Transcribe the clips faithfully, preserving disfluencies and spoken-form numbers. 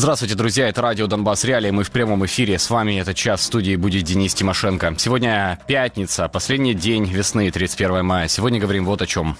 Здравствуйте, друзья, это радио «Донбасс Реалии», мы в прямом эфире, с вами этот час в студии будет Денис Тимошенко. Сегодня пятница, последний день весны, тридцать первое мая. Сегодня говорим вот о чем.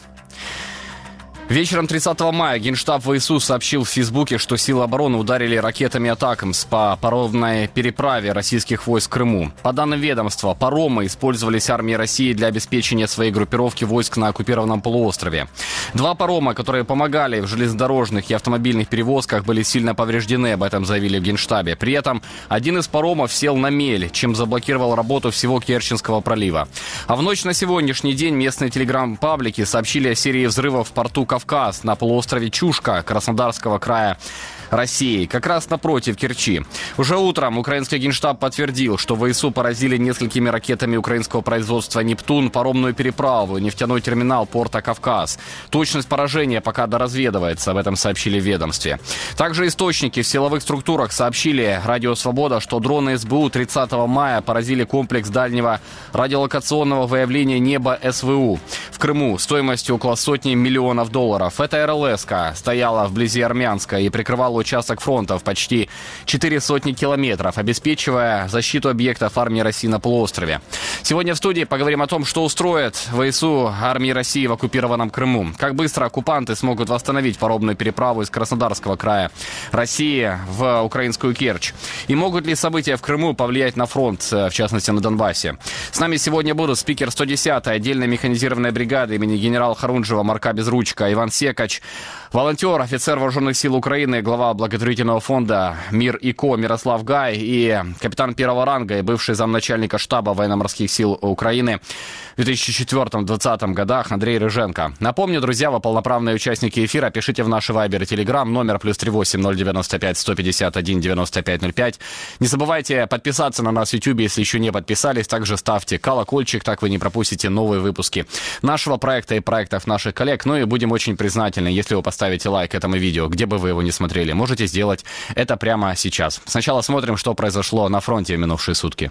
Вечером тридцатого мая Генштаб ВСУ сообщил в Фейсбуке, что силы обороны ударили ракетами «Атакамс» по паромной переправе российских войск в Крыму. По данным ведомства, паромы использовались армией России для обеспечения своей группировки войск на оккупированном полуострове. Два парома, которые помогали в железнодорожных и автомобильных перевозках, были сильно повреждены, об этом заявили в Генштабе. При этом один из паромов сел на мель, чем заблокировал работу всего Керченского пролива. А в ночь на сегодняшний день местные телеграм-паблики сообщили о серии взрывов в порту Кавказ на полуострове Чушка Краснодарского края России, как раз напротив Керчи. Уже утром украинский Генштаб подтвердил, что ВСУ поразили несколькими ракетами украинского производства «Нептун» паромную переправу, нефтяной терминал порта Кавказ. Точность поражения пока доразведывается, об этом сообщили в ведомстве. Также источники в силовых структурах сообщили Радио Свобода, что дроны СБУ тридцатого мая поразили комплекс дальнего радиолокационного выявления неба СВУ в Крыму стоимостью около сотни миллионов долларов. Эта РЛС-ка стояла вблизи Армянска и прикрывала участок фронта в почти четыре сотни километров, обеспечивая защиту объектов армии России на полуострове. Сегодня в студии поговорим о том, что устроит ВСУ армии России в оккупированном Крыму. Как быстро оккупанты смогут восстановить паромную переправу из Краснодарского края России в украинскую Керчь. И могут ли события в Крыму повлиять на фронт, в частности на Донбассе. С нами сегодня будут спикер сто десятой отдельной механизированной бригады имени генерала Харунжева Марка Безручка, Иван Секач, волонтер, офицер вооруженных сил Украины, глава благотворительного фонда «Мир и Ко» Мирослав Гай и капитан первого ранга и бывший замначальника штаба военно-морских сил Украины в две тысячи четвёртом — две тысячи двадцатом годах Андрей Рыженко. Напомню, друзья, вы полноправные участники эфира. Пишите в наши вайбер и телеграм, номер плюс три восемь ноль девяносто пять сто пятьдесят один девяносто пять ноль пять. Не забывайте подписаться на нас в ютубе, если еще не подписались. Также ставьте колокольчик, так вы не пропустите новые выпуски нашего проекта и проектов наших коллег. Ну и будем очень признательны, если вы поставите лайк этому видео, где бы вы его не смотрели. Можете сделать это прямо сейчас. Сначала смотрим, что произошло на фронте в минувшие сутки.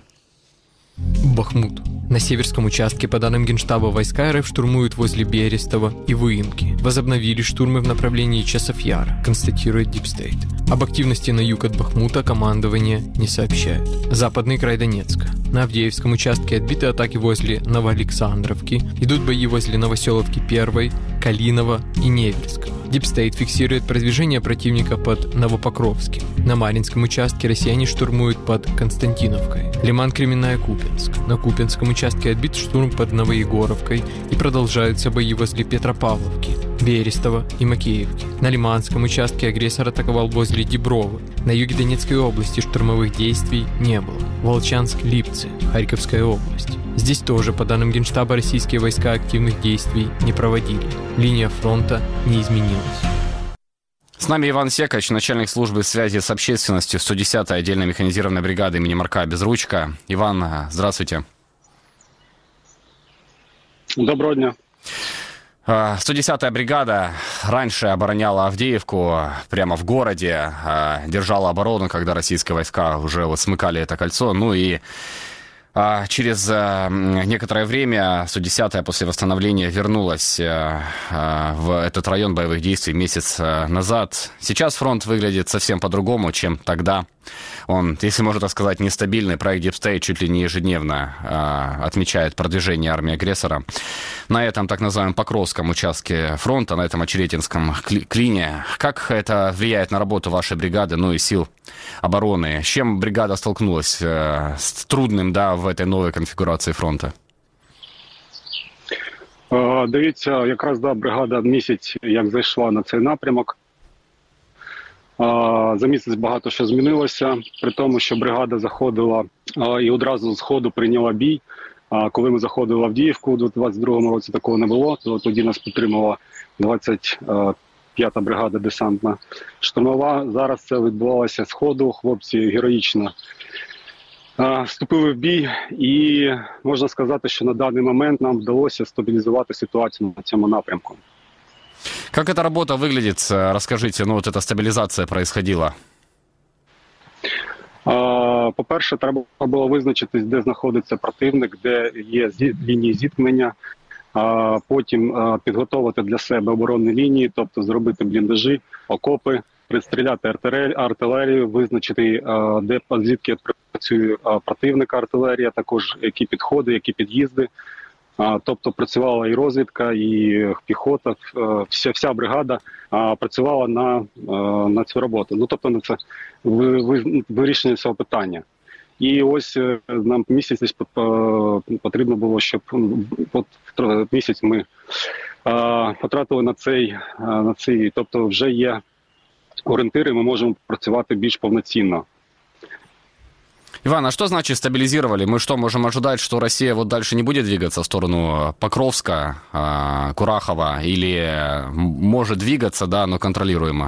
Бахмут. На северском участке, по данным Генштаба, войска РФ штурмуют возле Берестова и Выемки. Возобновили штурмы в направлении Часов-Яра, констатирует Deep State. Об активности на юг от Бахмута командование не сообщает. Западный край Донецка. На Авдеевском участке отбиты атаки возле Новоалександровки. Идут бои возле Новоселовки первой, Калинова и Невельска. Deep State фиксирует продвижение противника под Новопокровским. На Маринском участке россияне штурмуют под Константиновкой. Лиман-Кременная, Купенск. На Купенском участке отбит штурм под Новоегоровкой и продолжаются бои возле Петропавловки, Берестова и Макеевки. На Лиманском участке агрессор атаковал возле Дебровы. На юге Донецкой области штурмовых действий не было. Волчанск, Липцы, Харьковская область. Здесь тоже, по данным Генштаба, российские войска активных действий не проводили. Линия фронта не изменилась. С нами Иван Секач, начальник службы связи с общественностью сто десятой отдельной механизированной бригады имени Марка Безручка. Иван, здравствуйте. Доброго дня. сто десятая бригада раньше обороняла Авдеевку прямо в городе, держала оборону, когда российские войска уже вот смыкали это кольцо. Ну и через некоторое время сто десятая после восстановления вернулась в этот район боевых действий месяц назад. Сейчас фронт выглядит совсем по-другому, чем тогда. Он, если можно так сказать, нестабильный. Проект Deep State чуть ли не ежедневно отмечает продвижение армии агрессора на этом так называемом Покровском участке фронта, на этом Очеретинском клине. Как это влияет на работу вашей бригады, ну и сил обороны? С чем бригада столкнулась с трудным, да, в этой новой конфігурації фронту? Дивіться, якраз да, бригада місяць як зайшла на цей напрямок. За місяць багато що змінилося, при тому, що бригада заходила і одразу з ходу прийняла бій. Коли ми заходили в Авдіївку у двадцять другому році, такого не було, то тоді нас підтримувала двадцять п'ята бригада десантна штурмова. Зараз це відбувалося з ходу, хлопці героїчно вступили в бій, і можна сказати, що на даний момент нам вдалося стабілізувати ситуацію на цьому напрямку. Как эта работа выглядит? Расскажите, ну вот эта стабилизация происходила. По-перше, треба було визначитись, де знаходиться противник, де є лінії зіткнення. Потім підготувати для себе оборонні лінії, тобто зробити бліндажі, окопи, пристріляти артилерію, визначити, де, звідки працює противника артилерія, також які підходи, які під'їзди. Тобто працювала і розвідка, і піхота, вся, вся бригада працювала на, на цю роботу. Ну, тобто на це вирішення цього питання. І ось нам місяць десь потрібно було, щоб от місяць ми потратили на цей, на цей, тобто вже є орієнтири, ми можемо працювати більш повноцінно. Иван, а что значит стабилизировали? Мы что, можем ожидать, что Россия вот дальше не будет двигаться в сторону Покровска, Курахова, или может двигаться, да, но контролируемо?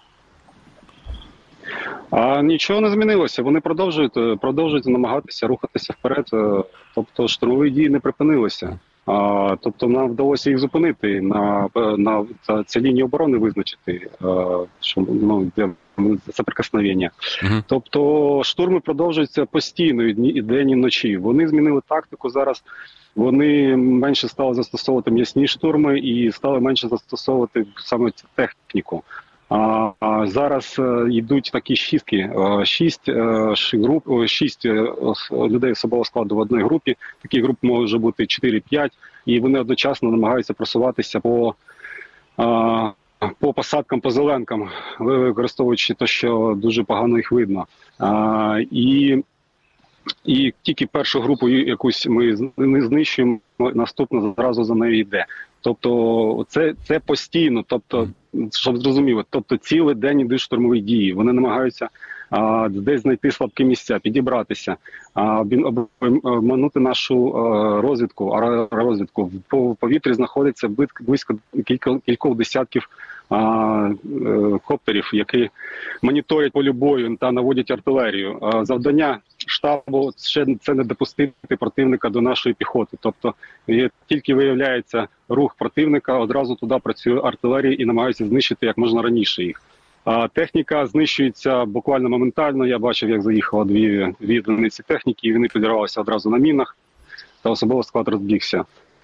А нічого не змінилося. Вони продовжують, продовжують намагатися рухатися вперед. Тобто штурмові дії не припинилися. А, тобто нам вдалося їх зупинити, на, на цій лінії оборони визначити, а, що ну, де соприкосновення. Uh-huh. Тобто штурми продовжуються постійно і день, і вночі. Вони змінили тактику зараз. Вони менше стали застосовувати м'ясні штурми і стали менше застосовувати саме цю техніку. А, а зараз а, йдуть такі шістки, а, шість а, груп, шість а, людей особового складу в одній групі. Такі груп може бути чотири-п'ять, і вони одночасно намагаються просуватися по, а, по посадкам, по зеленкам, використовуючи те, що дуже погано їх видно. А, і, і тільки першу групу якусь ми не знищуємо, наступна зразу за нею йде. Тобто це, це постійно, тобто, щоб зрозуміло, тобто цілий день йдуть штурмові дії. Вони намагаються а, десь знайти слабкі місця, підібратися, а, обманути нашу а, розвідку, а, розвідку. В повітрі знаходиться близько кількох, кількох десятків а, а, коптерів, які моніторять поле бою та наводять артилерію. А, завдання штабу ще це не допустити противника до нашої піхоти. Тобто є, тільки виявляється рух противника, одразу туди працює артилерія і намагаються знищити як можна раніше їх. А техніка знищується буквально моментально. Я бачив, як заїхало дві, дві одиниці техніки, і вони підірвалися одразу на мінах, та особовий склад розбігся.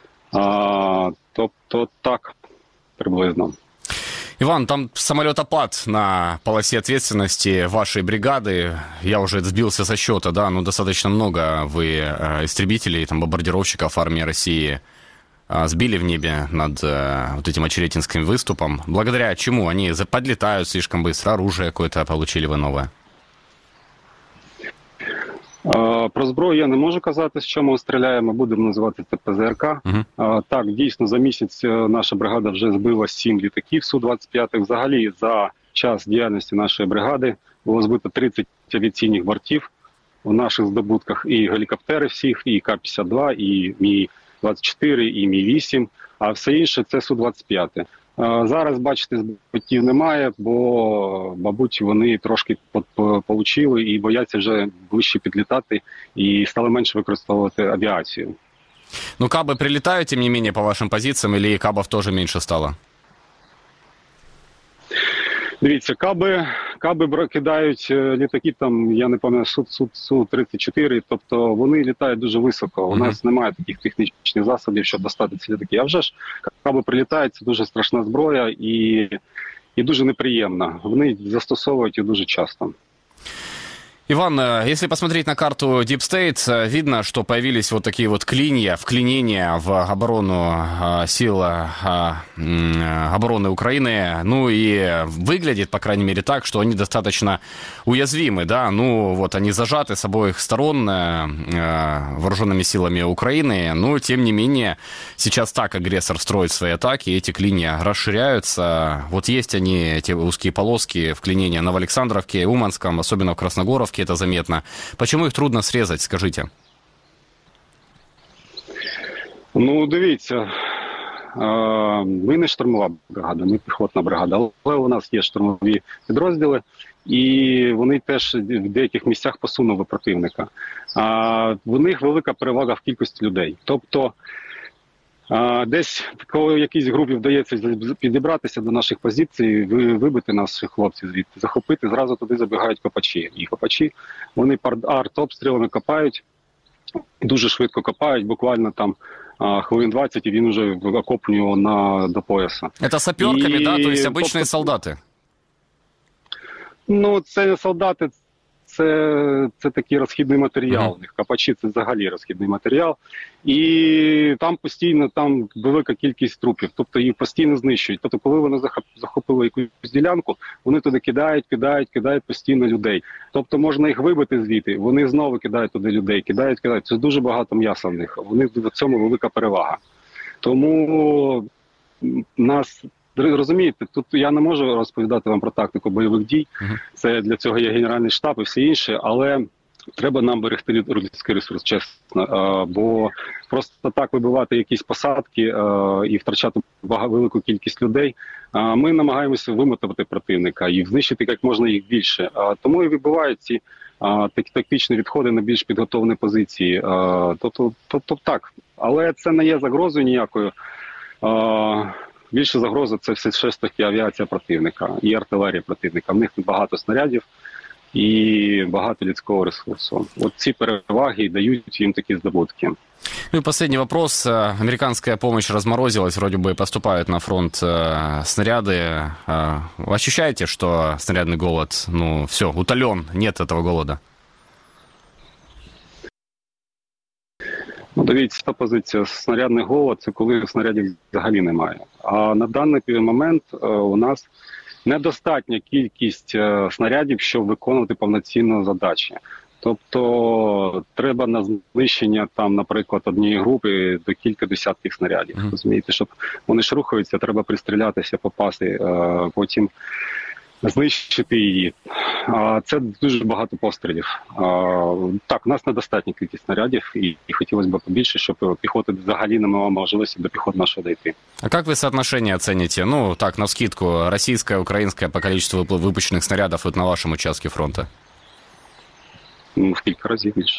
А, тобто так, приблизно. Иван, там самолетопад на полосе ответственности вашей бригады. Я уже сбился со счета, да, ну достаточно много вы э, истребителей, там, бомбардировщиков армии России э, сбили в небе над э, вот этим очеретинским выступом. Благодаря чему? Они подлетают слишком быстро, оружие какое-то получили вы новое? Про зброю я не можу казати, з чому ми стріляємо, будемо називати це ПЗРК. Uh-huh. Так, дійсно, за місяць наша бригада вже збила сім літаків Су двадцять п'ять. Взагалі, за час діяльності нашої бригади було збито тридцять авіаційних бортів в наших здобутках. І гелікоптери всіх, і Ка п'ятдесят два, і Мі двадцять чотири, і Мі вісім, а все інше – це Су двадцять п'ять. Зараз, бачите, збиттів немає, бо, мабуть, вони трошки получили і бояться вже ближче підлітати і стали менше використовувати авіацію. Ну, каби прилітають, тим не менше, по вашим позиціям, или кабів теж менше стало? Дивіться, каби, каби кидають літаки, там, я не пам'ятаю, Су тридцять чотири, тобто вони літають дуже високо. У нас немає таких технічних засобів, щоб достати ці літаки. А вже ж каби прилітають, це дуже страшна зброя і, і дуже неприємна. Вони застосовують її дуже часто. Иван, если посмотреть на карту Deep State, видно, что появились вот такие вот клинья, вклинения в оборону сил обороны Украины. Ну и выглядит, по крайней мере, так, что они достаточно уязвимы, да. Ну вот они зажаты с обоих сторон вооруженными силами Украины. Но, тем не менее, сейчас так агрессор строит свои атаки, эти клинья расширяются. Вот есть они, эти узкие полоски вклинения в Новоалександровке, Уманском, особенно в Красногоровке. Это заметно. Почему их трудно срезать, скажите? Ну, дивіться, ми не штурмова бригада, ми піхотна бригада, але у нас є штурмові підрозділи, і вони теж в деяких місцях посунули противника. В них велика перевага в кількості людей. Тобто, десь, коли в якійсь групі вдається підібратися до наших позицій, вибити наших хлопців звідти, захопити, зразу туди забігають копачі. І копачі, вони арт-обстрілами копають, дуже швидко копають, буквально там хвилин двадцять, і він вже окопнює на, до пояса. Це саперками, і, да? То есть обычные тобто, солдати? Ну, це не солдати, це, це такий розхідний матеріал. Mm-hmm. Капачі – це взагалі розхідний матеріал. І там постійно там велика кількість трупів, тобто їх постійно знищують. Тобто, коли вони захопили якусь ділянку, вони туди кидають, кидають, кидають постійно людей. Тобто можна їх вибити звідти, вони знову кидають туди людей, кидають, кидають. Це дуже багато м'яса в них, у них в цьому велика перевага. Тому нас... Розумієте, тут я не можу розповідати вам про тактику бойових дій, uh-huh. це для цього є Генеральний штаб і все інше, але треба нам берегти людський ресурс, чесно, бо просто так вибивати якісь посадки і втрачати велику кількість людей, ми намагаємося вимотати противника і знищити як можна їх більше. Тому і вибивають ці такі тактичні відходи на більш підготовлені позиції. Тобто, тобто так, але це не є загрозою ніякою. Більше загроза – це все ж таки авіація противника і артилерія противника. В них багато снарядів і багато людського ресурсу. От ці переваги дають їм такі здобутки. Ну и последний вопрос. Американская помощь разморозилась, вроде бы поступают на фронт снаряды. Ощущаете, что снарядный голод, ну, все, утолен, нет этого голода? Ну, дивіться, та позиція снарядний голод – це коли снарядів взагалі немає. А на даний момент у нас недостатня кількість снарядів, щоб виконувати повноцінні задачі. Тобто треба на знищення, там, наприклад, однієї групи до кілька десятків снарядів. Mm-hmm. Розумієте, щоб вони ж рухаються, треба пристрілятися, попасти, потім знищити її. Це дуже багато пострілів. Так, у нас недостатня кількість снарядів, і, і хотілося б побільше, щоб піхота взагалі не мала можливості до піхоти нашої дійти. А как вы соотношение оцените? Ну, так, навскидку, российское, украинское по количеству выпущенных снарядов вот на вашем участке фронта? Ну, в кілька разів більше.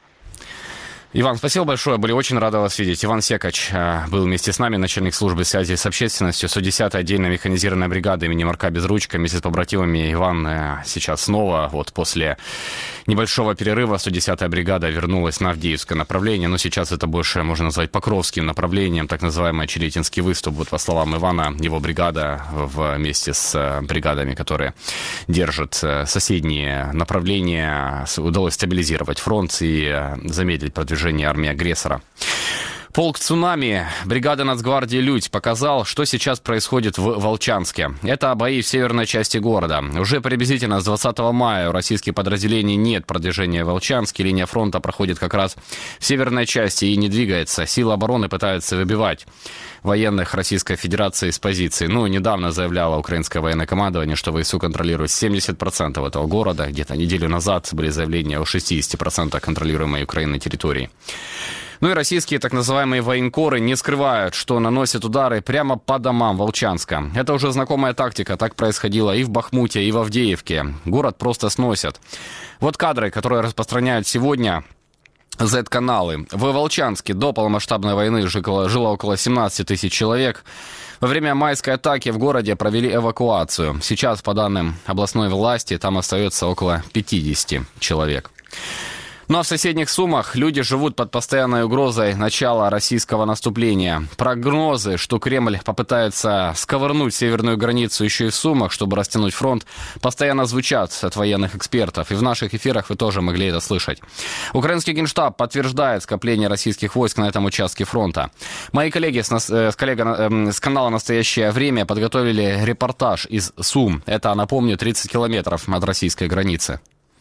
Иван, спасибо большое, были очень рады вас видеть. Иван Секач был вместе с нами, начальник службы связи с общественностью, сто десятая отдельная механизированная бригада имени Марка Безручка. Вместе с побратимами Иван сейчас снова, вот после небольшого перерыва, сто десятая бригада вернулась на Авдеевское направление, но сейчас это больше можно назвать Покровским направлением, так называемый Очеретинский выступ. Вот по словам Ивана, его бригада вместе с бригадами, которые держат соседние направления, удалось стабилизировать фронт и замедлить продвижение армии агрессора. Полк «Цунами», бригада нацгвардии «Людь» показал, что сейчас происходит в Волчанске. Это бои в северной части города. Уже приблизительно с двадцатого мая у российских подразделений нет продвижения в Волчанске. Линия фронта проходит как раз в северной части и не двигается. Силы обороны пытаются выбивать военных Российской Федерации с позиций. Ну, недавно заявляло украинское военное командование, что ВСУ контролирует семьдесят процентов этого города. Где-то неделю назад были заявления о шестьдесят процентов контролируемой Украиной территории. Ну и российские так называемые военкоры не скрывают, что наносят удары прямо по домам Волчанска. Это уже знакомая тактика, так происходило и в Бахмуте, и в Авдеевке. Город просто сносят. Вот кадры, которые распространяют сегодня зет-каналы. В Волчанске до полномасштабной войны жило около семнадцать тысяч человек. Во время майской атаки в городе провели эвакуацию. Сейчас, по данным областной власти, там остается около пятьдесят человек. Ну а в соседних Сумах люди живут под постоянной угрозой начала российского наступления. Прогнозы, что Кремль попытается сковырнуть северную границу еще и в Сумах, чтобы растянуть фронт, постоянно звучат от военных экспертов. И в наших эфирах вы тоже могли это слышать. Украинский Генштаб подтверждает скопление российских войск на этом участке фронта. Мои коллеги с, нас, с, коллега, с канала «Настоящее время» подготовили репортаж из Сум. Это, напомню, тридцать километров от российской границы.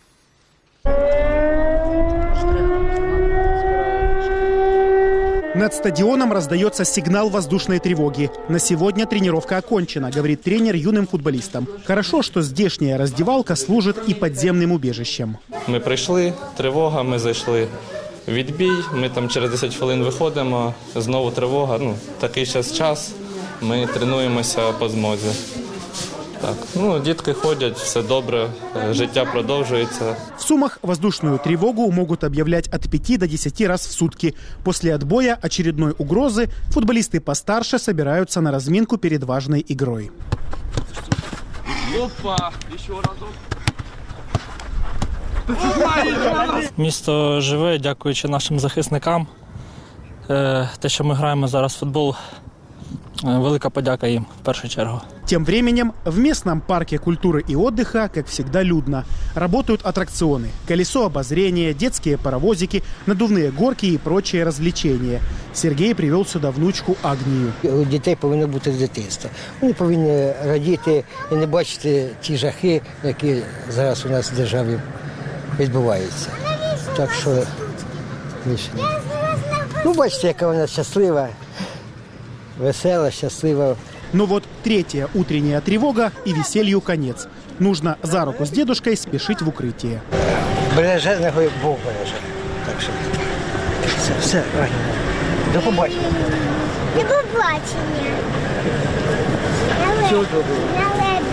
Над стадионом раздается сигнал воздушной тревоги. На сегодня тренировка окончена, говорит тренер юным футболистам. Хорошо, что здешняя раздевалка служит и подземным убежищем. Ми прийшли, тривога, ми зайшли в відбій, ми там через десять хвилин виходимо, знову тривога. Ну, такий час час, ми тренуємося по змозі. Так, ну, дітки ходять, все добре, життя продовжується. В Сумах воздушную тревогу могут объявлять от пяти до десяти раз в сутки. После отбоя очередной угрозы футболисты постарше собираются на разминку перед важной игрой. Опа! Еще разок. Місто живе, дякуючи нашим захисникам. Те, що ми граємо зараз в футбол, велика подяка їм в першу чергу. Тем временем в местном парке культуры и отдыха, как всегда, людно. Работают аттракционы, колесо обозрения, детские паровозики, надувные горки и прочие развлечения. Сергей привел сюда внучку Агнію. У дітей повинно бути дитинство. Вони повинні радіти і не бачити ті жахи, які зараз у нас в державі відбуваються. Так що, ну, бачите, яка вона щаслива, весела, щаслива. Но вот третья утренняя тревога и веселью конец. Нужно за руку с дедушкой спешить в укрытие. Береже, нехай Бог береже. Так що все, все, до побачення. До побачення. Всього доброго.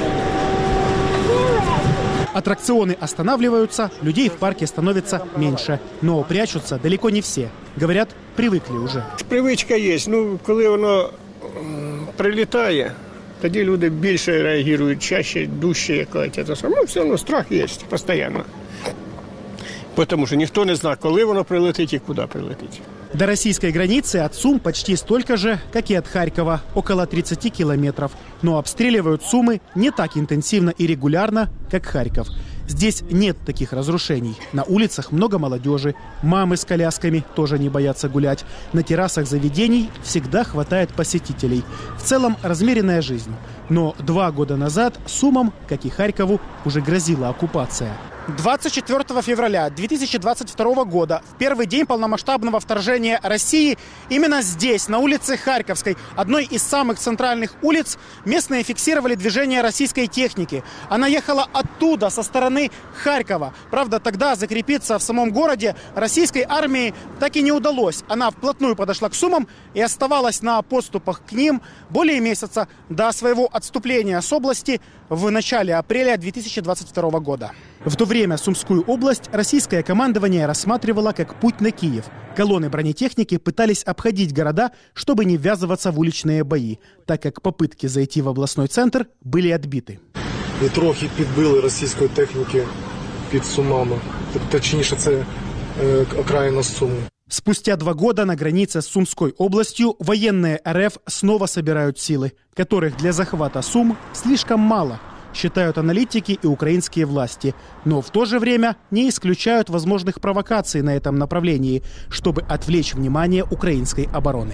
Аттракционы останавливаются, людей в парке становится меньше. Но прячутся далеко не все. Говорят, привыкли уже. Привичка є. Ну, коли воно прилітає, тоді люди більше реагують, чаще, дужче якось. Ну, все одно страх є постійно. Потому что никто не знает, коли воно прилетить и куда прилетить. До российской границы от Сум почти столько же, как и от Харькова, около тридцати километров. Но обстреливают Сумы не так интенсивно и регулярно, как Харьков. Здесь нет таких разрушений. На улицах много молодежи, мамы с колясками тоже не боятся гулять. На террасах заведений всегда хватает посетителей. В целом размеренная жизнь. Но два года назад Сумам, как и Харькову, уже грозила оккупация. двадцать четвёртого февраля две тысячи двадцать второго года, в первый день полномасштабного вторжения России, именно здесь, на улице Харьковской, одной из самых центральных улиц, местные фиксировали движение российской техники. Она ехала оттуда, со стороны Харькова. Правда, тогда закрепиться в самом городе российской армии так и не удалось. Она вплотную подошла к Сумам и оставалась на подступах к ним более месяца до своего отступления с области в начале апреля две тысячи двадцать второго года. В то время Сумскую область российское командование рассматривало как путь на Киев. Колонны бронетехники пытались обходить города, чтобы не ввязываться в уличные бои, так как попытки зайти в областной центр были отбиты. І трохи підбили російської техніки під Сумами. Точніше, це е, окраїна Сум. Спустя два года на границе с Сумской областью военные РФ снова собирают силы, которых для захвата Сум слишком мало, считают аналитики и украинские власти. Но в то же время не исключают возможных провокаций на этом направлении, чтобы отвлечь внимание украинской обороны.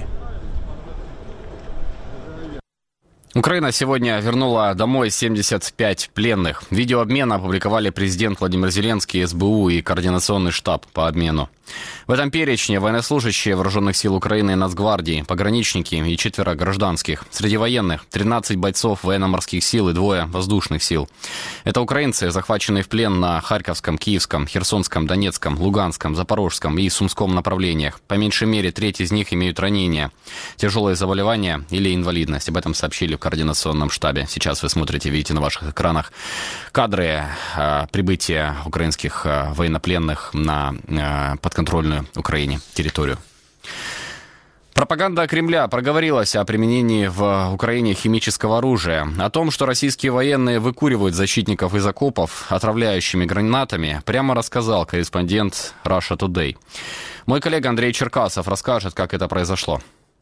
Украина сегодня вернула домой семьдесят пять пленных. Видеообмен опубликовали президент Владимир Зеленский, эс бэ у и Координационный штаб по обмену. В этом перечне военнослужащие Вооруженных сил Украины и Нацгвардии, пограничники и четверо гражданских. Среди военных тринадцать бойцов военно-морских сил и двое воздушных сил. Это украинцы, захваченные в плен на Харьковском, Киевском, Херсонском, Донецком, Луганском, Запорожском и Сумском направлениях. По меньшей мере треть из них имеют ранения, тяжелые заболевания или инвалидность. Об этом сообщили в Координационном штабе. Сейчас вы смотрите, видите на ваших экранах кадры э, прибытия украинских э, военнопленных на э, подконтрольную Украине территорию. Пропаганда Кремля проговорилась о применении в Украине химического оружия. О том, что российские военные выкуривают защитников из окопов отравляющими гранатами, прямо рассказал корреспондент Russia Today. Мой коллега Андрей Черкасов расскажет, как это произошло.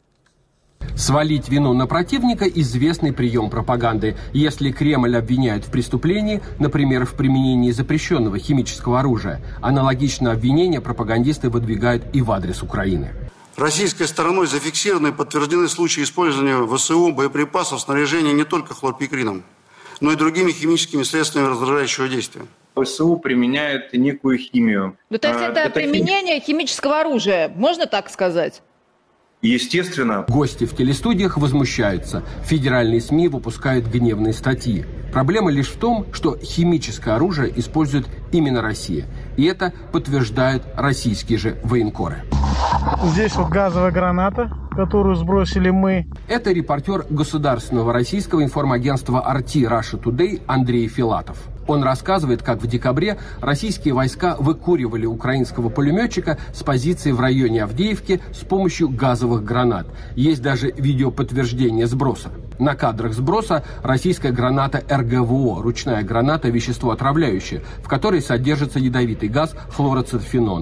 Свалить вину на противника – известный прием пропаганды. Если Кремль обвиняет в преступлении, например, в применении запрещенного химического оружия, аналогичное обвинение пропагандисты выдвигают и в адрес Украины. Российской стороной зафиксированы и подтверждены случаи использования в ВСУ боеприпасов, снаряжения не только хлорпикрином, но и другими химическими средствами раздражающего действия. ВСУ применяет некую химию. Ну, то есть это, это применение хим... химического оружия, можно так сказать? Естественно. Гости в телестудиях возмущаются. Федеральные СМИ выпускают гневные статьи. Проблема лишь в том, что химическое оружие использует именно Россия. И это подтверждают российские же военкоры. Здесь вот газовая граната, которую сбросили мы. Это репортер государственного российского информагентства ар ти Russia Today Андрей Филатов. Он рассказывает, как в декабре российские войска выкуривали украинского пулеметчика с позиции в районе Авдеевки с помощью газовых гранат. Есть даже видеоподтверждение сброса. На кадрах сброса российская граната эр гэ вэ о, ручная граната, вещество отравляющее, в которой содержится ядовитый газ хлороцетфенон.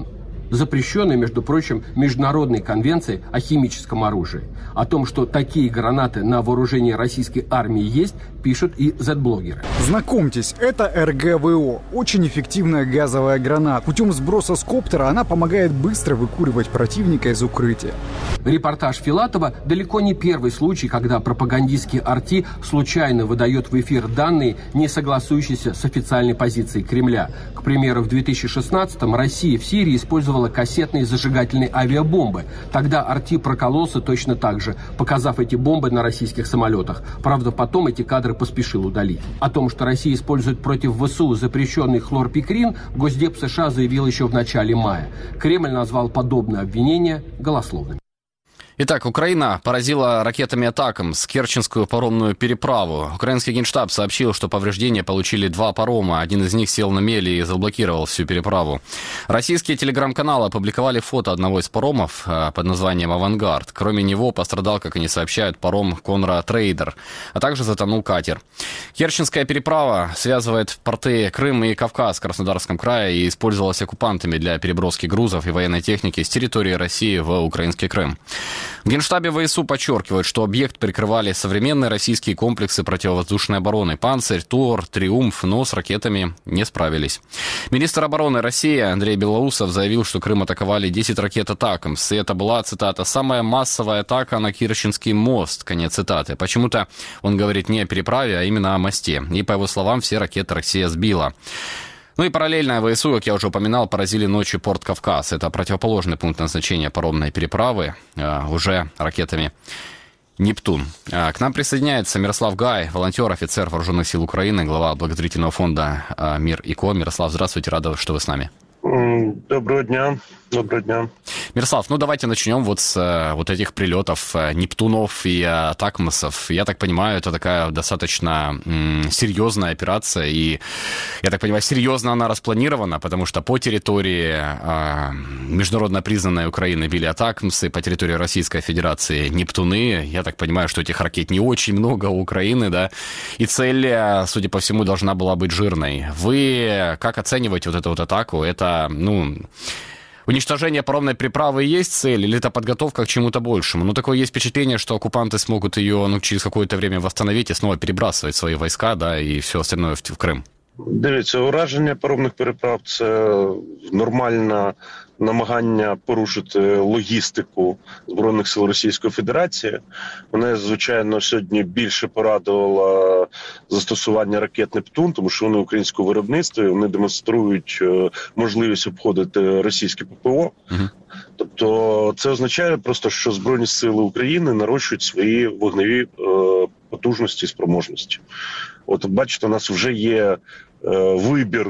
запрещенной, между прочим, Международной конвенцией о химическом оружии. О том, что такие гранаты на вооружении российской армии есть, пишут и зет-блогеры. Знакомьтесь, это эр гэ вэ о. Очень эффективная газовая граната. Путем сброса с коптера она помогает быстро выкуривать противника из укрытия. Репортаж Филатова далеко не первый случай, когда пропагандистский Арти случайно выдает в эфир данные, не согласующиеся с официальной позицией Кремля. К примеру, в две тысячи шестнадцатом Россия в Сирии использовала кассетные зажигательные авиабомбы. Тогда Арти прокололся точно так же, показав эти бомбы на российских самолетах. Правда, потом эти кадры поспешил удалить. О том, что Россия использует против вэ эс у запрещенный хлорпикрин, Госдеп США заявил еще в начале мая. Кремль назвал подобное обвинение голословным. Итак, Украина поразила ракетами «Атакамс» Керченскую паромную переправу. Украинский генштаб сообщил, что повреждения получили два парома. Один из них сел на мели и заблокировал всю переправу. Российские телеграм-каналы опубликовали фото одного из паромов под названием «Авангард». Кроме него пострадал, как они сообщают, паром «Конра Трейдер», а также затонул катер. Керченская переправа связывает порты Крым и Кавказ в Краснодарском крае и использовалась оккупантами для переброски грузов и военной техники с территории России в украинский Крым. В Генштабе вэ эс у подчеркивают, что объект прикрывали современные российские комплексы противовоздушной обороны «Панцирь», «Тор», «Триумф», но с ракетами не справились. Министр обороны России Андрей Белоусов заявил, что Крым атаковали десять ракет «Атакамс», и это была, цитата, «самая массовая атака на Керченский мост», конец цитаты. Почему-то он говорит не о переправе, а именно о мосте. И, по его словам, все ракеты Россия сбила. Ну и параллельно вэ эс у, как я уже упоминал, поразили ночью порт Кавказ. Это противоположный пункт назначения паромной переправы, э, уже ракетами «Нептун». К нам присоединяется Мирослав Гай, волонтер, офицер Вооруженных сил Украины, глава благотворительного фонда «Мир и Ко». Мирослав, здравствуйте, рада, что вы с нами. Доброго дня. Доброго дня. Мирослав, ну давайте начнем вот с вот этих прилетов «Нептунов» и «Атакамсов». Я так понимаю, это такая достаточно м, серьезная операция, и, я так понимаю, серьезно она распланирована, потому что по территории э, международно признанной Украины били «Атакамсы», по территории Российской Федерации «Нептуны». Я так понимаю, что этих ракет не очень много у Украины, да, и цель, судя по всему, должна была быть жирной. Вы как оцениваете вот эту вот атаку? Это, ну... Уничтожение паромной переправы есть цель, или это подготовка к чему-то большему? Ну, такое есть впечатление, что оккупанты смогут ее, ну, через какое-то время восстановить и снова перебрасывать свои войска, да, и все остальное в, в Крим. Дивіться, ураження паромних переправ – це нормальне намагання порушити логістику Збройних сил Російської Федерації. Мене, звичайно, сьогодні більше порадувало застосування ракет «Нептун», тому що вони українського виробництва, і вони демонструють можливість обходити російське пе пе о. Угу. Тобто це означає просто, що Збройні сили України нарощують свої вогневі е, потужності і спроможності. От бачите, у нас вже є е, вибір,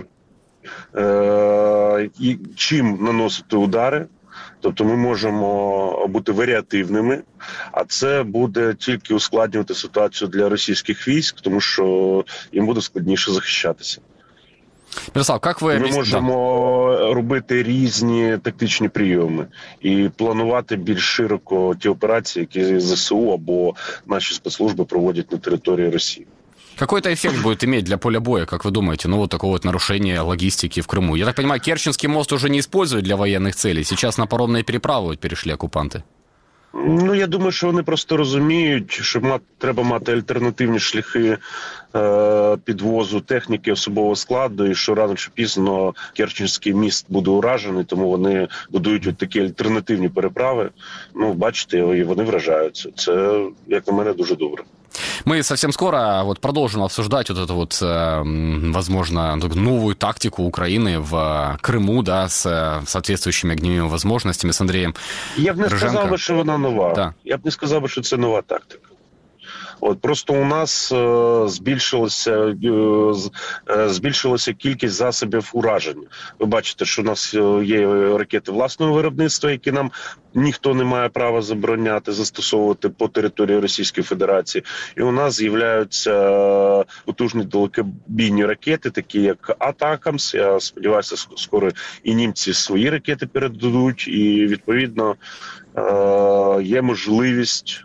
е, і чим наносити удари. Тобто ми можемо бути варіативними, а це буде тільки ускладнювати ситуацію для російських військ, тому що їм буде складніше захищатися. Мирослав, як ви... Ми можемо да. робити різні тактичні прийоми і планувати більш широко ті операції, які зе се у або наші спецслужби проводять на території Росії. Какой-то эффект будет иметь для поля боя, как вы думаете? Ну, вот такого вот нарушения логистики в Крыму. Я так понимаю, Керченский мост уже не используют для военных целей. Сейчас на паромные переправы перешли оккупанты. Ну, я думаю, що вони просто розуміють, що мат, треба мати альтернативні шляхи е, підвозу техніки, особового складу, і що рано чи пізно Керченський міст буде уражений, тому вони будують от такі альтернативні переправи. Ну, бачите, і вони вражаються. Це, як на мене, дуже добре. Мы совсем скоро вот продолжим обсуждать вот эту вот, возможно, новую тактику Украины в Крыму, да, с соответствующими огневыми возможностями, с Андреем Я б не Риженко. сказав би, що вона нова. Да. Я б не сказав, що це нова тактика. От просто у нас е, збільшилася, е, збільшилася кількість засобів ураження. Ви бачите, що у нас є ракети власного виробництва, які нам ніхто не має права забороняти застосовувати по території Російської Федерації. І у нас з'являються потужні далекобійні ракети, такі як «Атакамс». Я сподіваюся, скоро і німці свої ракети передадуть, і відповідно е, є можливість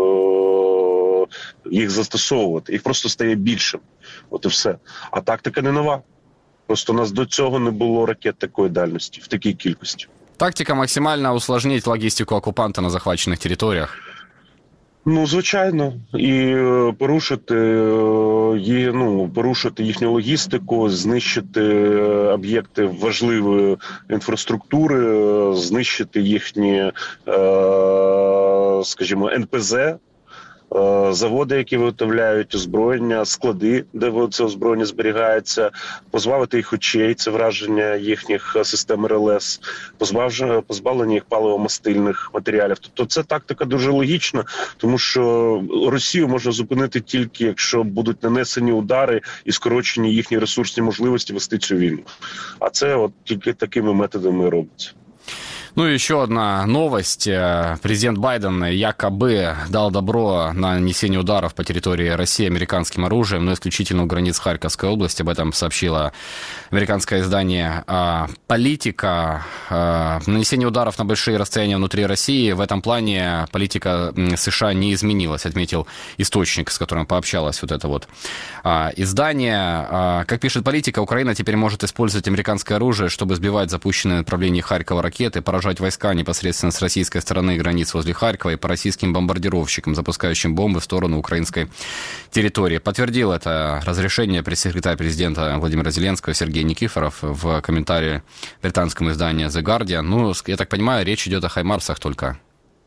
їх застосовувати. Їх просто стає більшим. От і все. А тактика не нова. Просто у нас до цього не було ракет такої дальності, в такій кількості. Тактика максимально усложнить логистику оккупанта на захваченных территориях. Ну, звичайно, і порушити, ну, порушити їхню логістику, знищити об'єкти важливої інфраструктури, знищити їхні, скажімо, ен пе зет, заводи, які виготовляють озброєння, склади, де це озброєння зберігається, позбавити їх очей, це враження їхніх систем ер ел ес, позбавлення їх паливо-мастильних матеріалів. Тобто це тактика дуже логічна, тому що Росію можна зупинити тільки, якщо будуть нанесені удари і скорочені їхні ресурсні можливості вести цю війну. А це от тільки такими методами робиться. Ну и еще одна новость. Президент Байден якобы дал добро на нанесение ударов по территории России американским оружием, но исключительно у границ Харьковской области. Об этом сообщило американское издание «Политика». Нанесение ударов на большие расстояния внутри России. В этом плане политика США не изменилась, отметил источник, с которым пообщалось вот это вот издание. Как пишет «Политика», Украина теперь может использовать американское оружие, чтобы сбивать запущенные в направлении Харькова ракеты, поражать войска непосредственно с российской стороны границ возле Харькова и по российским бомбардировщикам, запускающим бомбы в сторону украинской территории. Подтвердил это разрешение пресс-секретарь президента Владимира Зеленского Сергей Никифоров в комментарии британскому изданию The Guardian. Ну, я так понимаю, речь идет о хаймарсах только.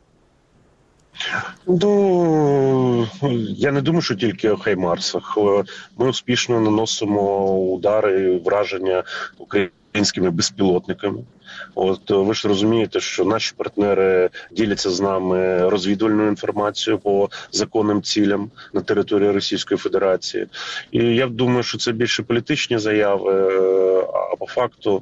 Ну, я не думаю, що тільки о хаймарсах. Ми успішно наносимо удари, враження українськими безпілотниками. От ви ж розумієте, що наші партнери діляться з нами розвідувальною інформацією по законним цілям на території Російської Федерації. І я думаю, що це більше політичні заяви, а по факту,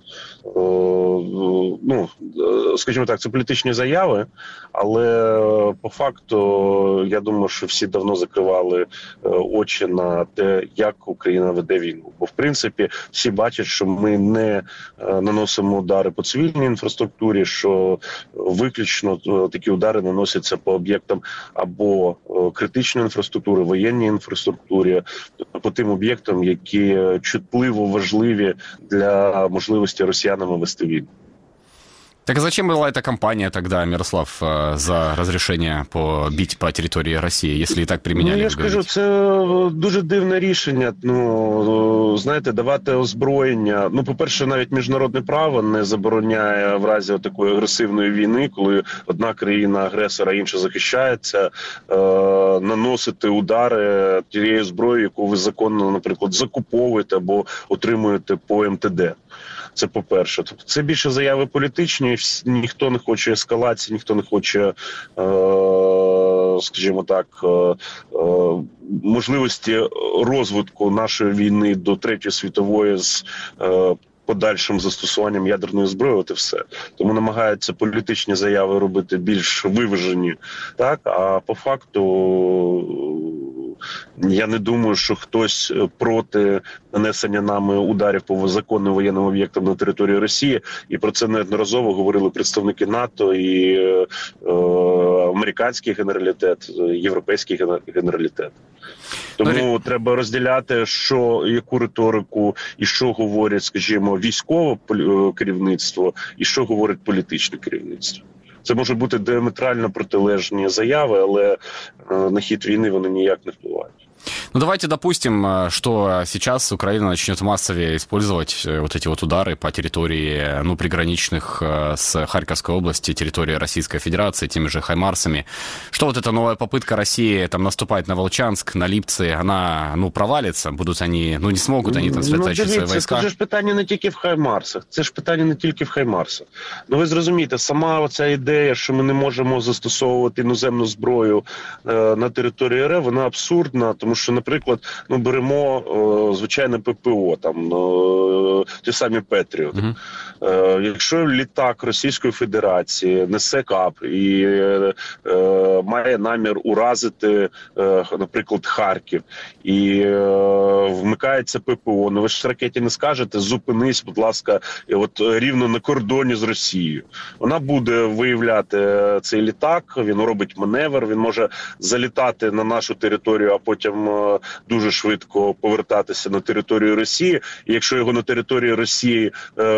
ну, скажімо так, це політичні заяви, але по факту я думаю, що всі давно закривали очі на те, як Україна веде війну. Бо в принципі всі бачать, що ми не наносимо удари по цивільній інфраструктурі, що виключно такі удари наносяться по об'єктам або критичної інфраструктури, воєнній інфраструктурі, по тим об'єктам, які чутливо важливі для можливості росіянами вести війну. Так а зачем была эта кампания тогда, Мирослав, за разрешение побить по территории России, если и так применяли? Ну, я ж кажу, це дуже дивне рішення. Ну, знаєте, давати озброєння. Ну, по-перше, навіть міжнародне право не забороняє в разі такої агресивної війни, коли одна країна-агресора, інша захищається, е- наносити удари тією зброєю, яку ви законно, наприклад, закуповуєте або отримуєте по ем те де. Це по-перше. Тобто це більше заяви політичні, ніхто не хоче ескалації, ніхто не хоче, е, скажімо так, е, можливості розвитку нашої війни до Третьої світової з е, подальшим застосуванням ядерної зброї, от і все. Тому намагаються політичні заяви робити більш виважені, так? А по факту я не думаю, що хтось проти нанесення нами ударів по законним воєнним об'єктам на території Росії, і про це неодноразово говорили представники НАТО і е, американський генералітет, європейський генералітет. Тому треба розділяти, що, яку риторику і що говорять, скажімо, військове керівництво і що говорить політичне керівництво. Це можуть бути діаметрально протилежні заяви, але на хід війни вони ніяк не впливають. Ну, давайте допустим, что сейчас Украина начнет массовее использовать вот эти вот удары по территории, ну, приграничных с Харьковской области, территории Российской Федерации, теми же хаймарсами. Что вот эта новая попытка России там наступать на Волчанск, на Липцы, она, ну, провалится? Будут они, ну, не смогут они там сосредоточить свої війська? Це ж питання не тільки в хаймарсах. Це ж питання не тільки в хаймарсах. Ну, ви зрозумієте, сама оця ідея, що ми не можемо застосовувати іноземну зброю е, на території РФ, вона абсурдна, тому що, наприклад, ну, беремо о, звичайне пе пе о, там, о, ті самі Петріот. Uh-huh. Е, якщо літак Російської Федерації несе кап і е, е, має намір уразити, е, наприклад, Харків, і е, вмикається пе пе о, ну ви ж ракеті не скажете, зупинись, будь ласка, от рівно на кордоні з Росією. Вона буде виявляти цей літак, він робить маневр, він може залітати на нашу територію, а потім дуже швидко повертатися на територію Росії. І якщо його на території Росії е, вражає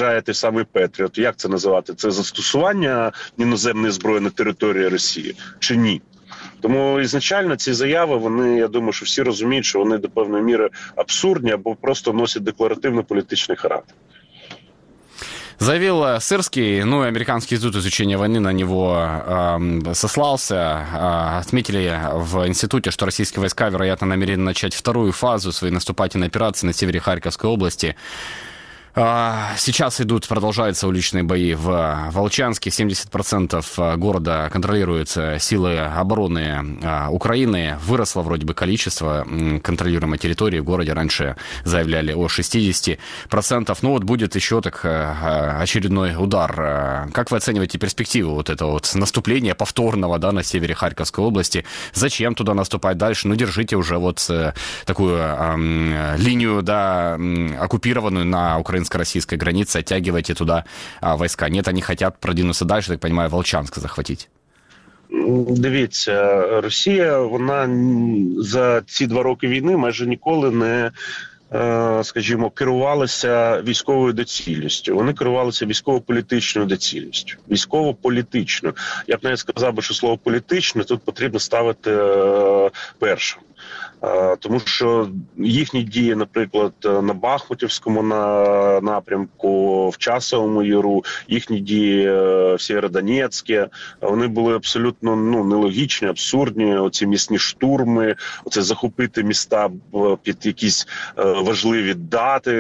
запускає той самий Петріот. Як це називати? Це застосування іноземної зброї на території Росії чи ні? Тому ізначально ці заяви, вони, я думаю, що всі розуміють, що вони до певної міри абсурдні або просто носять декларативно-політичний характер. Заявил Сырский, ну и Американский институт изучения войны на него э, сослался. Э, отметили в институте, что российские войска, вероятно, намерены начать вторую фазу своей наступательной операции на севере Харьковской области. Сейчас идут, продолжаются уличные бои в Волчанске. семьдесят процентов города контролируют силы обороны Украины. Выросло вроде бы количество контролируемой территории в городе. Раньше заявляли о шестидесяти процентах. Ну вот будет еще так очередной удар. Как вы оцениваете перспективу вот этого вот наступления повторного, да, на севере Харьковской области? Зачем туда наступать дальше? Ну держите уже вот такую э, линию, да, оккупированную на украинской российской границе, оттягивайте туда а, войска. Нет, они хотят продвинуться дальше, так понимаю, Волчанск захватить. Дивіться, Росія, вона за ці два роки війни майже ніколи не, скажімо, керувалася військовою доцільністю. Вони керувалися військово-політичною доцільністю. Військово-політичною. Я б навіть сказав, що слово «політичне» тут потрібно ставити першим. Тому що їхні дії, наприклад, на Бахмутівському напрямку, в Часовому Яру, їхні дії в Сєвєродонецьку, вони були абсолютно ну, нелогічні, абсурдні. Оці місні штурми, оце захопити міста під якісь важливі дати.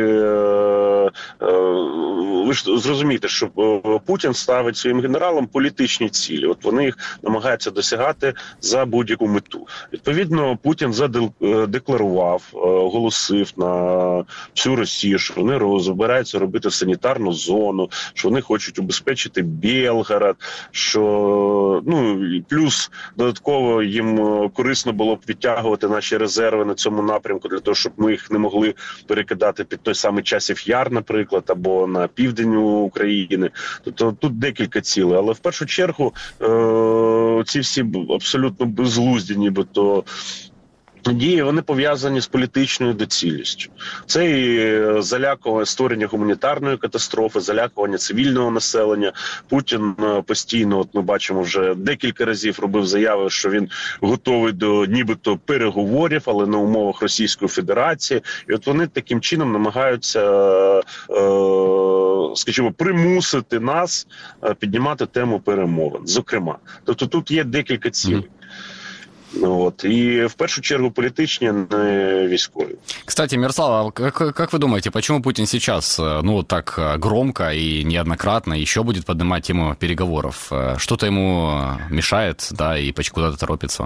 Ви ж зрозумієте, що Путін ставить своїм генералам політичні цілі. От вони їх намагаються досягати за будь-яку мету. Відповідно, Путін задекларував, оголосив на всю Росію, що вони збираються робити санітарну зону, що вони хочуть убезпечити Білгород, що ну плюс додатково їм корисно було б відтягувати наші резерви на цьому напрямку для того, щоб ми їх не могли перекидати під той самий Часів Яр, наприклад, або на південь України. Тобто тут декілька цілей, але в першу чергу е- ці всі абсолютно безглузді, нібито дії, вони пов'язані з політичною доцільністю. Це і залякування створення гуманітарної катастрофи, залякування цивільного населення. Путін постійно, от ми бачимо, вже декілька разів робив заяви, що він готовий до нібито переговорів, але на умовах Російської Федерації. І от вони таким чином намагаються, е, скажімо, примусити нас піднімати тему перемовин. Зокрема. Тобто тут є декілька цілей. Вот. И в первую чергу политичные, а не військові. Кстати, Мирослав, как, как вы думаете, почему Путин сейчас, ну, так громко и неоднократно еще будет поднимать тему переговоров? Что-то ему мешает, да, и куда-то торопится?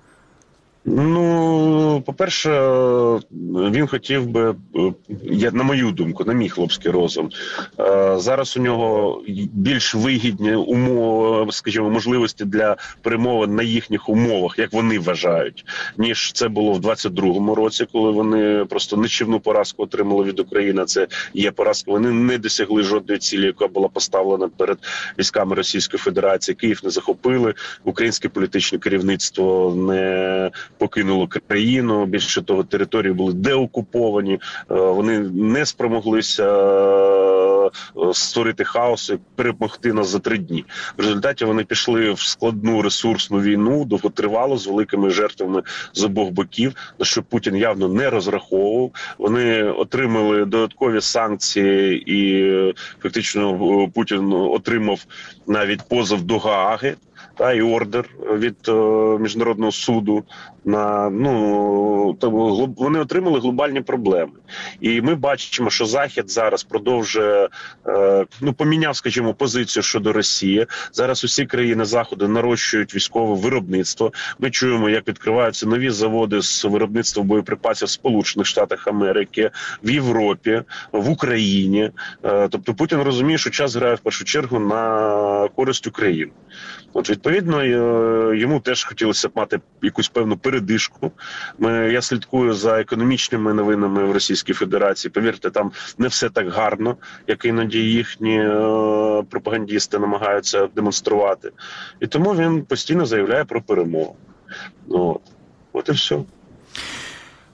Ну, по-перше, він хотів би, я, на мою думку, на мій хлопський розум, зараз у нього більш вигідні умови, скажімо, можливості для перемовин на їхніх умовах, як вони вважають, ніж це було в двадцять другому році, коли вони просто нищівну поразку отримали від України. Це є поразка. Вони не досягли жодної цілі, яка була поставлена перед військами Російської Федерації. Київ не захопили, українське політичне керівництво не покинуло країну, більше того, території були деокуповані, вони не спромоглися створити хаос і перемогти нас за три дні. В результаті вони пішли в складну ресурсну війну, довготривалу, з великими жертвами з обох боків, на що Путін явно не розраховував. Вони отримали додаткові санкції і фактично Путін отримав навіть позов до Гааги, та і ордер від е, міжнародного суду на ну тому вони отримали глобальні проблеми. І ми бачимо, що Захід зараз продовжує е, ну поміняв, скажімо, позицію щодо Росії. Зараз усі країни Заходу нарощують військове виробництво. Ми чуємо, як відкриваються нові заводи з виробництва боєприпасів в Сполучених Штатах Америки, в Європі, в Україні. Е, тобто Путін розуміє, що час грає в першу чергу на користь України. От, відповідно, йому теж хотілося б мати якусь певну передишку. Ми, я слідкую за економічними новинами в Російській Федерації. Повірте, там не все так гарно, як іноді їхні е, пропагандісти намагаються демонструвати. І тому він постійно заявляє про перемогу. От, от і все.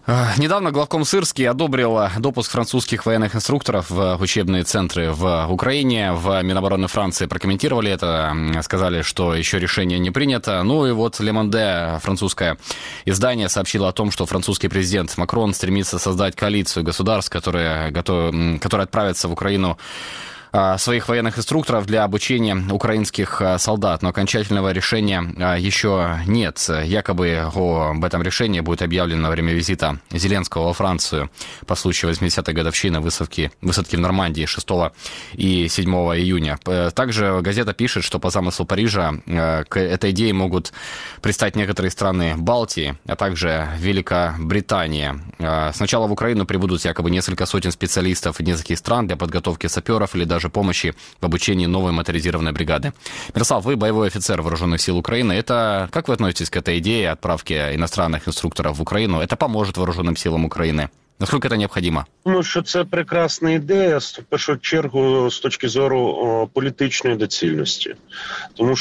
Недавно главком Сырский одобрил допуск французских военных инструкторов в учебные центры в Украине. В Минобороны Франции прокомментировали это, сказали, что еще решение не принято. Ну и вот Le Monde, французское издание, сообщило о том, что французский президент Макрон стремится создать коалицию государств, которые, готов, которые отправятся в Украину своих военных инструкторов для обучения украинских солдат, но окончательного решения еще нет. Якобы об этом решении будет объявлено во время визита Зеленского во Францию по случаю восьмидесятой годовщины высадки, высадки в Нормандии шестого и седьмого июня. Также газета пишет, что по замыслу Парижа к этой идее могут пристать некоторые страны Балтии, а также Великобритания. Сначала в Украину прибудут якобы несколько сотен специалистов из нескольких стран для подготовки саперов или даже помощи в обучении новой моторизированной бригады. Мирослав, вы боевой офицер Вооруженных сил Украины. Это как вы относитесь к этой идее отправки иностранных инструкторов в Украину? Это поможет Вооруженным силам Украины? Наскільки це необхідно? Думаю, що це прекрасна ідея, в першу чергу, з точки зору о, політичної доцільності. Тому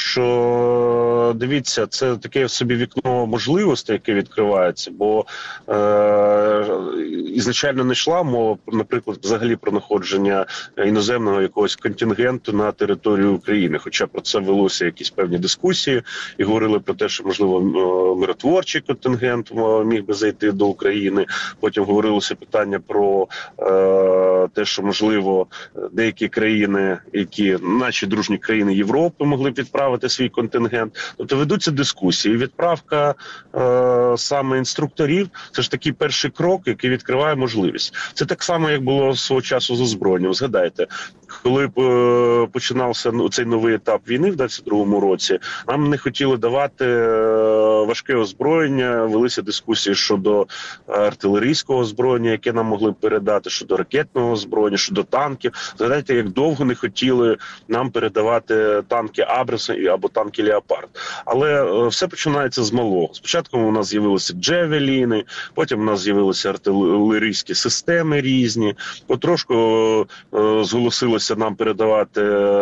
що, дивіться, це таке собі вікно можливостей, яке відкривається, бо е, ізначально не йшла мова, наприклад, взагалі про знаходження іноземного якогось контингенту на території України, хоча про це велося якісь певні дискусії і говорили про те, що, можливо, миротворчий контингент міг би зайти до України, потім говорили питання про е, те, що, можливо, деякі країни, які, наші дружні країни Європи, могли б відправити свій контингент. Тобто ведуться дискусії. Відправка е, саме інструкторів – це ж такий перший крок, який відкриває можливість. Це так само, як було свого часу з озброєнням. Згадайте, коли е, починався цей новий етап війни в двадцять другому році, нам не хотіли давати е, важке озброєння, велися дискусії щодо артилерійського озброєння, яке нам могли б передати, щодо ракетного озброєння, щодо танків. Згадайте, як довго не хотіли нам передавати танки Абрамс або танки Леопард. Але е, все починається з малого. Спочатку у нас з'явилися джевеліни, потім у нас з'явилися артилерійські системи різні, потрошку е, зголосилося нам передавати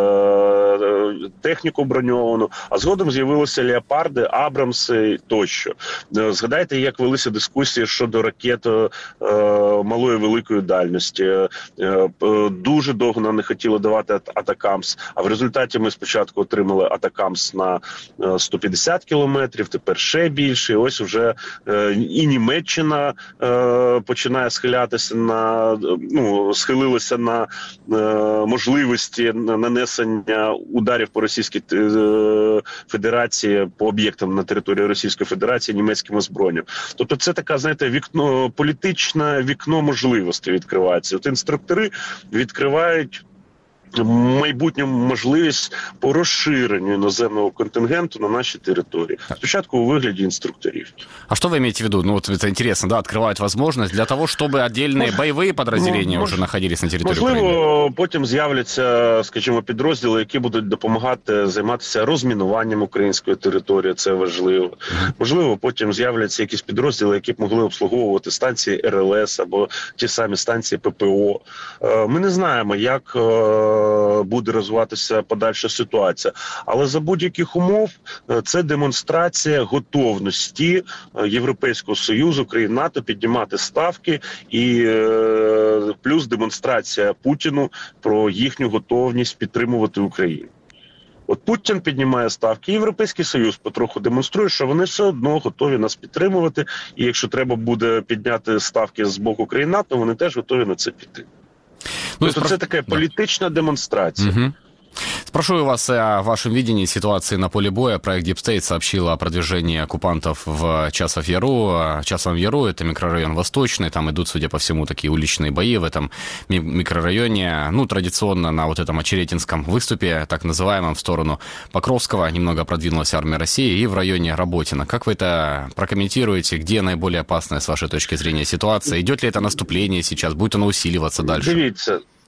е, техніку броньовану, а згодом з'явилися Леопарди, Абрамси тощо. Е, згадайте, як велися дискусії щодо ракет е, малої великої дальності. Дуже довго нам не хотіли давати Атакамс, а в результаті ми спочатку отримали Атакамс на сто п'ятдесят кілометрів, тепер ще більше. І ось вже і Німеччина починає схилятися на, ну, схилилася на можливості нанесення ударів по Російській Федерації, по об'єктам на території Російської Федерації німецьким озброєнням. Тобто це така, знаєте, вікно, політичне вікно можливостей відкривається. От інструктори відкривають майбутньому можливість по розширенню іноземного контингенту на нашей территории. Спочатку у вигляді інструкторів. А что вы имеете в виду? Ну, вот это интересно, да, открывают возможность для того, чтобы отдельные Мож... боевые подразделения ну, уже мож... находились на території України? Можливо, потім з'являться, скажімо, підрозділи, які будуть допомагати займатися розмінуванням української території, це важливо. Mm-hmm. Можливо, потім з'являться якісь підрозділи, які б могли обслуговувати станції ер ел ес або ті самі станції пе пе о. Ми не знаємо, як буде розвиватися подальша ситуація. Але за будь-яких умов це демонстрація готовності Європейського Союзу, країн НАТО піднімати ставки і плюс демонстрація Путіну про їхню готовність підтримувати Україну. От Путін піднімає ставки, Європейський Союз потроху демонструє, що вони все одно готові нас підтримувати, і якщо треба буде підняти ставки з боку країн НАТО, вони теж готові на це піти. Ну, тобто це така політична демонстрація. Угу. Спрошу у вас о вашем видении ситуации на поле боя. Проект Deep State сообщил о продвижении оккупантов в Часов-Яру. Часов-Яру – это микрорайон Восточный. Там идут, судя по всему, такие уличные бои в этом микрорайоне. Ну, традиционно на вот этом Очеретинском выступе, так называемом, в сторону Покровского, немного продвинулась армия России и в районе Работино. Как вы это прокомментируете? Где наиболее опасная, с вашей точки зрения, ситуация? Идет ли это наступление сейчас? Будет оно усиливаться дальше? Дивіться.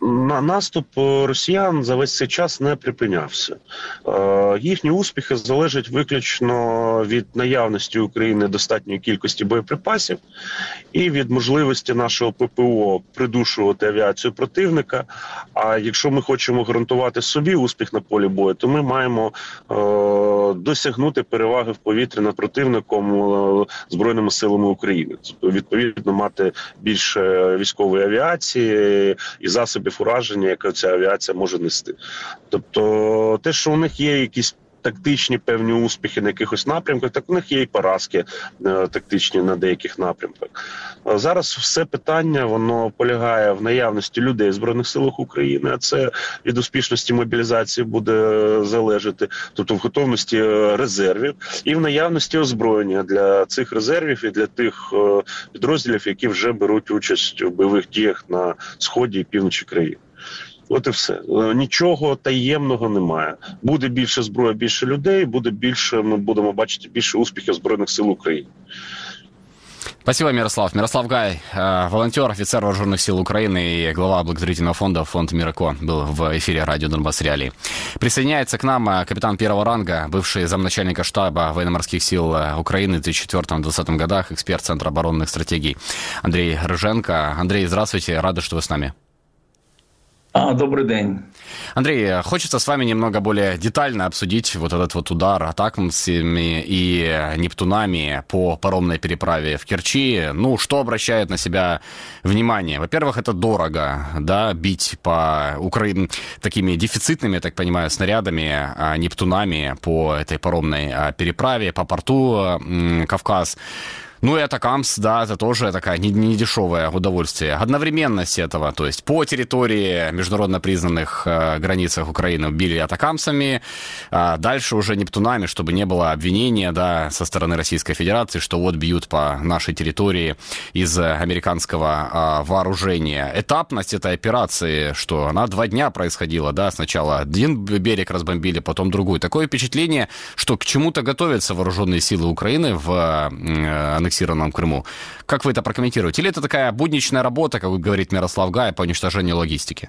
на наступ росіян за весь цей час не припинявся. Е, їхні успіхи залежать виключно від наявності України достатньої кількості боєприпасів і від можливості нашого ППО придушувати авіацію противника. А якщо ми хочемо гарантувати собі успіх на полі бою, то ми маємо е, досягнути переваги в повітрі над противником е, Збройними силами України. Відповідно, мати більше військової авіації і засобів ураження, яка ця авіація може нести. Тобто те, що у них є якісь тактичні певні успіхи на якихось напрямках, так у них є і поразки е, тактичні на деяких напрямках. А зараз все питання, воно полягає в наявності людей в Збройних силах України, а це від успішності мобілізації буде залежати, тобто в готовності резервів і в наявності озброєння для цих резервів і для тих е, підрозділів, які вже беруть участь у бойових діях на сході і півночі країни. От і все. Нічого таємного немає. Буде більше зброї, більше людей, буде більше, ми будемо бачити більше успіхів Збройних сил України. Спасибо, Мирослав. Мирослав Гай, волонтер, офицер Вооруженных сил Украины и глава благотворительного фонда «Фонд Мирако» был в эфире радио «Донбасс Реалии». Присоединяется к нам капитан первого ранга, бывший замначальника штаба военно-морских сил Украины в две тысячи четвёртом-двадцатом годах, эксперт Центра оборонных стратегий Андрей Рыженко. Андрей, здравствуйте, рады, что вы с нами. А, добрый день. Андрей, хочется с вами немного более детально обсудить вот этот вот удар атакамсами и нептунами по паромной переправе в Керчи. Ну, что обращает на себя внимание? Во-первых, это дорого, да, бить по Украине такими дефицитными, я так понимаю, снарядами, нептунами по этой паромной переправе, по порту Кавказ. Ну и атакамс, да, это тоже такая недешевое удовольствие. Одновременность этого, то есть по территории международно признанных э, границах Украины били атакамсами, а дальше уже нептунами, чтобы не было обвинения, да, со стороны Российской Федерации, что вот бьют по нашей территории из американского э, вооружения. Этапность этой операции, что она два дня происходила, да, сначала один берег разбомбили, потом другой. Такое впечатление, что к чему-то готовятся вооруженные силы Украины в э, аннексированном Крыму. Как вы это прокомментируете? Или это такая будничная работа, как говорит Мирослав Гай, по уничтожению логистики?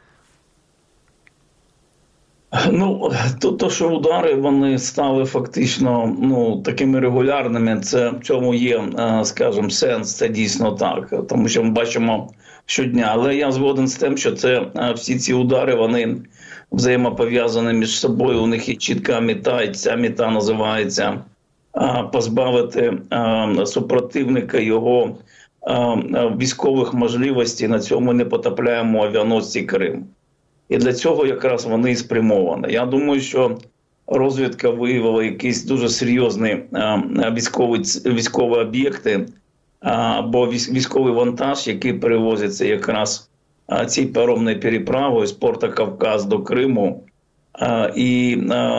Ну, то, то, що удари, вони стали фактично, ну, такими регулярними, це в цьому є, скажімо, сенс, це дійсно так, тому що ми бачимо щодня. Але я згоден з тим, що це всі ці удари, вони взаємопов'язані між собою, у них є чітка мета, і ця мета називається позбавити супротивника його військових можливостей на цьому непотопляємому авіаносці Крим. І для цього якраз вони і спрямовані. Я думаю, що розвідка виявила якісь дуже серйозні військові, військові об'єкти або військовий вантаж, який перевозиться якраз цією паромною переправою з порту Кавказ до Криму. І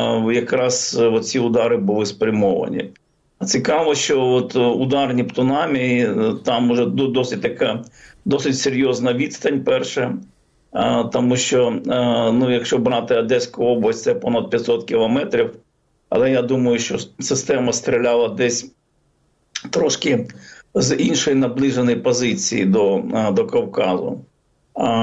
якраз ці удари були спрямовані. Цікаво, що от удар нептунами, там вже досить така, досить серйозна відстань перша, тому що, ну, якщо брати Одеську область, це понад п'ятсот кілометрів, але я думаю, що система стріляла десь трошки з іншої наближеної позиції до, до Кавказу. А,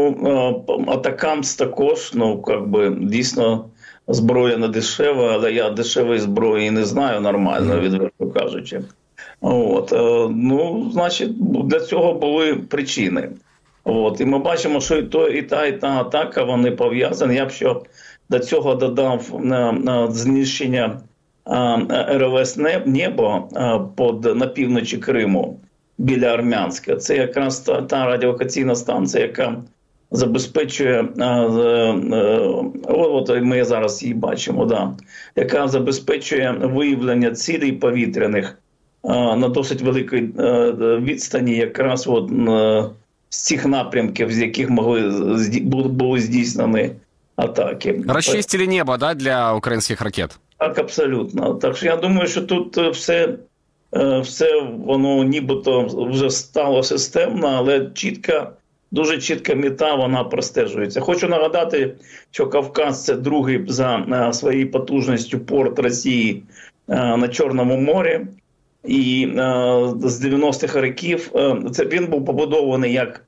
ну, атакамс також, ну, как би, дійсно, зброя не дешева, але я дешевої зброї не знаю нормально, відверто кажучи. От, ну, значить, для цього були причини. От, і ми бачимо, що і, то, і та, і та атака, вони пов'язані. Я б ще до цього додав на, на знищення ер ел ес «Небо» под, на півночі Криму. Біля Армянська. Це якраз та, та радіолокаційна станція, яка забезпечує, а, а, от ми зараз її бачимо, да, яка забезпечує виявлення цілей повітряних а, на досить великій а, відстані, якраз от, а, з цих напрямків, з яких могли були здійснені атаки. Розчистили небо, да, для українських ракет? Так, абсолютно. Так що я думаю, що тут все... все воно нібито вже стало системно, але чітка, дуже чітка мета, вона простежується. Хочу нагадати, що Кавказ – це другий за своєю потужністю порт Росії на Чорному морі. І з дев'яностих років це він був побудований як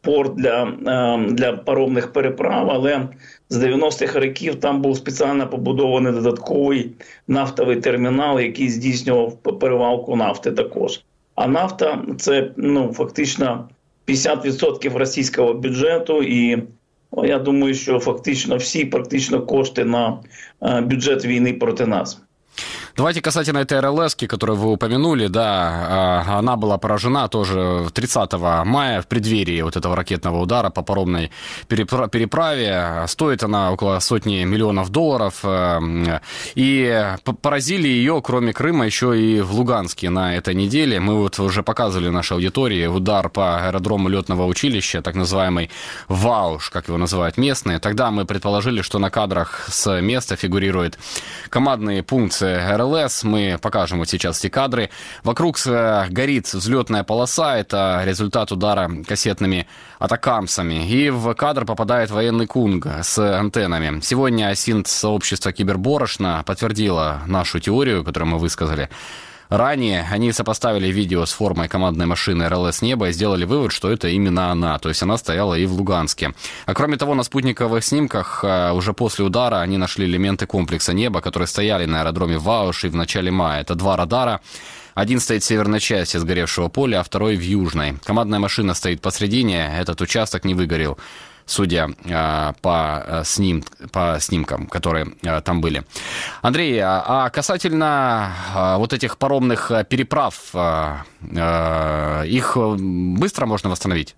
порт для, для паромних переправ, але з дев'яностих років там був спеціально побудований додатковий нафтовий термінал, який здійснював перевалку нафти також. А нафта – це ну, фактично п'ятдесят відсотків російського бюджету, і я думаю, що фактично всі практично кошти на бюджет війны проти нас. Давайте касательно этой РЛС, которую вы упомянули, да, она была поражена тоже тридцатого мая в преддверии вот этого ракетного удара по паромной переправе. Стоит она около сотни миллионов долларов. И поразили ее, кроме Крыма, еще и в Луганске на этой неделе. Мы вот уже показывали нашей аудитории удар по аэродрому летного училища, так называемый ВАУШ, как его называют местные. Тогда мы предположили, что на кадрах с места фигурирует командный пункт РЛС. Мы покажем вот сейчас эти кадры. Вокруг горит взлетная полоса. Это результат удара кассетными атакамсами. И в кадр попадает военный кунг с антеннами. Сегодня АСИНТ-сообщество Киберборошна подтвердило нашу теорию, которую мы высказали ранее. Они сопоставили видео с формой командной машины РЛС «Небо» и сделали вывод, что это именно она. То есть она стояла и в Луганске. А кроме того, на спутниковых снимках уже после удара они нашли элементы комплекса «Небо», которые стояли на аэродроме Вауш и в начале мая. Это два радара. Один стоит в северной части сгоревшего поля, а второй в южной. Командная машина стоит посредине. Этот участок не выгорел, судя э, по, сним, по снимкам, которые э, там были. Андрей, а касательно э, вот этих паромных переправ, э, э, их быстро можно восстановить?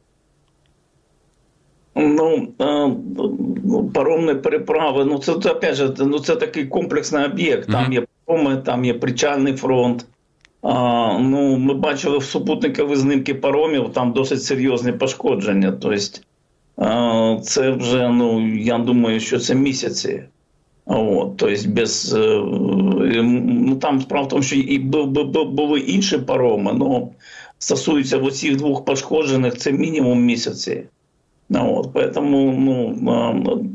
Ну, паромні переправи, ну це, опять же, ну, це такий комплексний об'єкт. Там mm-hmm. є пароми, там є причальний фронт. А, ну, ми бачили в супутникові знімки паромів, там досить серйозні пошкодження. Тобто, це вже, ну, я думаю, що це місяці. От, тобто, без, ну, там справа в тому, що і були інші пароми, але стосується оцих двох пошкоджених, це мінімум місяці. От, поэтому, ну,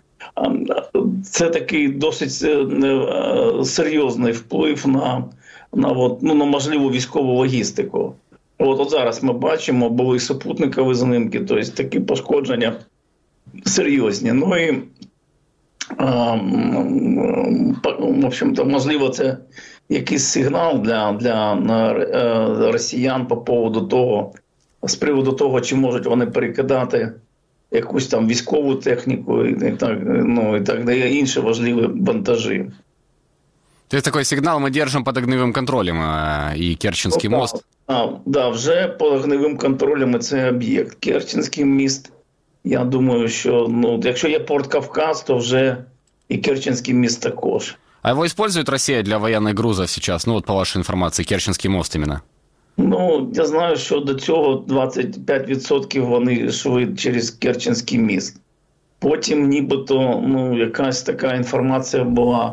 це такий досить серйозний вплив на, на, от, ну, на можливу військову логістику. От, от зараз ми бачимо, були супутникові знімки, тобто такі пошкодження серйозні. Ну і, а, в общем-то, можливо, це якийсь сигнал для, для росіян по поводу того, з приводу того, чи можуть вони перекидати якусь там військову техніку і так, ну, і так далі, інші важливі вантажі. То есть такой сигнал мы держим под огневым контролем и Керченский О, мост? Так, да, вже під огневим контролем це об'єкт. Керченський міст, я думаю, що, ну, якщо є порт Кавказ, то вже і Керченський міст також. А его использует Россия для военных грузов сейчас? Ну, вот по вашей информации, Керченский мост именно. Ну, я знаю, що до цього двадцять п'ять відсотків вони йшли через Керченський міст. Потім нібито, ну, якась така інформація була,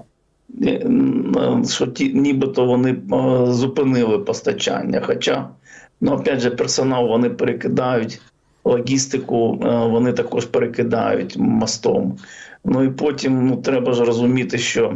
що ті, нібито вони зупинили постачання. Хоча, ну, опять же, персонал вони перекидають, логістику вони також перекидають мостом. Ну і потім, ну, треба ж розуміти, що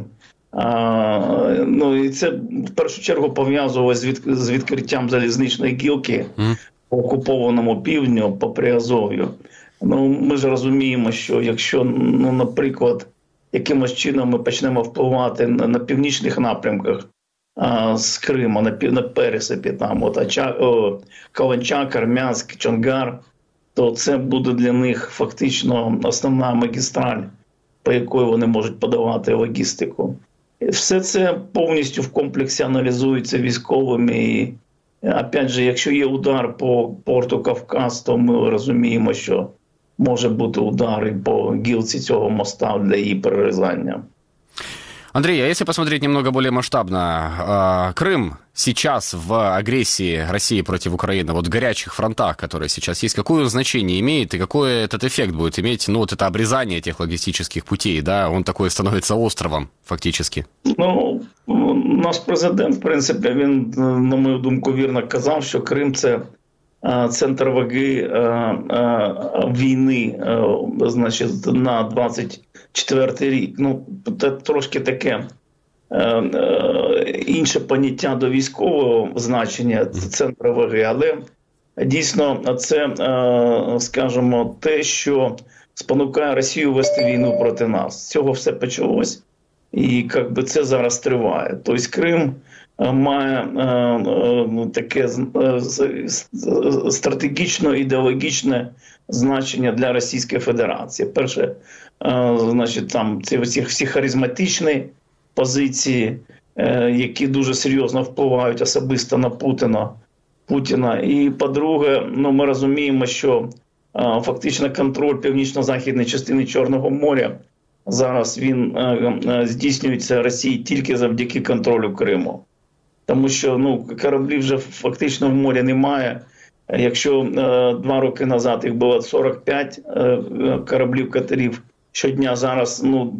А, ну, і це в першу чергу пов'язувалося з, від, з відкриттям залізничної гілки mm. по окупованому півдню, по Приазов'ю. Ну, ми ж розуміємо, що якщо, ну, наприклад, якимось чином ми почнемо впливати на, на північних напрямках а, з Криму, на, на пересипі, там, от, Ача, о, Каланчак, Армянськ, Чонгар, то це буде для них фактично основна магістраль, по якої вони можуть подавати логістику. Все це повністю в комплексі аналізується військовими. І, опять же, якщо є удар по порту Кавказ, то ми розуміємо, що може бути удар і по гілці цього моста для її перерізання. Андрей, а если посмотреть немного более масштабно, Крым сейчас в агрессии России против Украины, вот в горячих фронтах, которые сейчас есть, какое значение имеет и какой этот эффект будет иметь, ну, вот это обрезание этих логистических путей, да, он такой становится островом фактически? Ну, наш президент, в принципі, він, на мою думку, вірно казав, що Крим – це центр ваги війни, значить, на двадцять четвертий рік. Ну, це трошки таке інше поняття до військового значення центру ваги, але дійсно це, скажімо, те, що спонукає Росію вести війну проти нас. З цього все почалось, і якби це зараз триває. Тобто Крим має таке стратегічно-ідеологічне значення для Російської Федерації. Перше, значить, там ці всі, всі харизматичні позиції, які дуже серйозно впливають особисто на Путіна. Путіна. І, по-друге, ну, ми розуміємо, що а, фактично контроль північно-західної частини Чорного моря зараз він а, а, здійснюється Росії тільки завдяки контролю Криму. Тому що ну, кораблів вже фактично в морі немає. Якщо а, два роки назад їх було сорок п'ять а, кораблів-катерів щодня, зараз ну,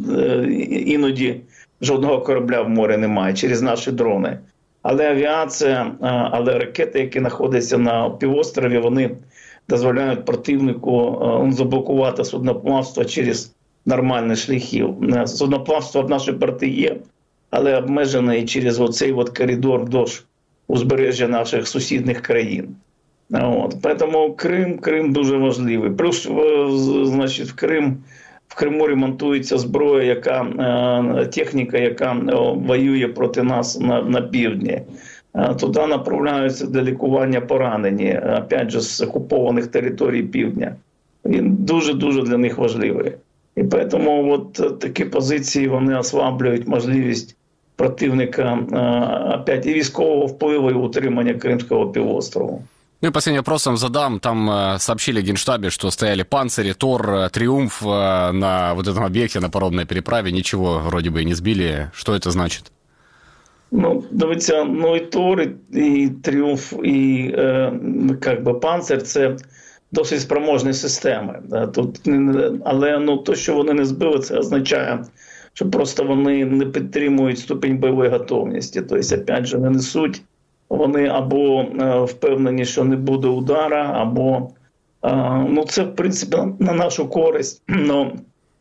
іноді жодного корабля в морі немає через наші дрони. Але авіація, але ракети, які знаходяться на півострові, вони дозволяють противнику заблокувати судноплавство через нормальні шляхи. Судноплавство в нашій порти є, але обмежене через оцей от коридор вдовж узбережжя наших сусідніх країн. От. Тому Крим, Крим дуже важливий. Плюс, значить, в Крим В Криму ремонтується зброя, яка, техніка, яка воює проти нас на, на півдні. Туди направляються для лікування поранені, опять же, з окупованих територій півдня. Він дуже-дуже для них важливий. І тому от такі позиції, вони ослаблюють можливість противника опять і військового впливу, і утримання Кримського півострову. Ну и последний вопрос вам задам. Там э, сообщили в Генштабе, что стояли панцири, Тор, э, Триумф э, на вот этом объекте, на паромной переправе. Ничего вроде бы и не сбили. Что это значит? Ну, дивіться, ну і Тор, і, і Тріумф, і е, как би панцир – це досить спроможні системи. Да? Тут, але ну, то, що вони не збили, це означає, що просто вони не підтримують ступінь бойової готовності. Тобто, опять же, не несуть. Вони або е, впевнені, що не буде удара, або е, ну це в принципі на нашу користь, но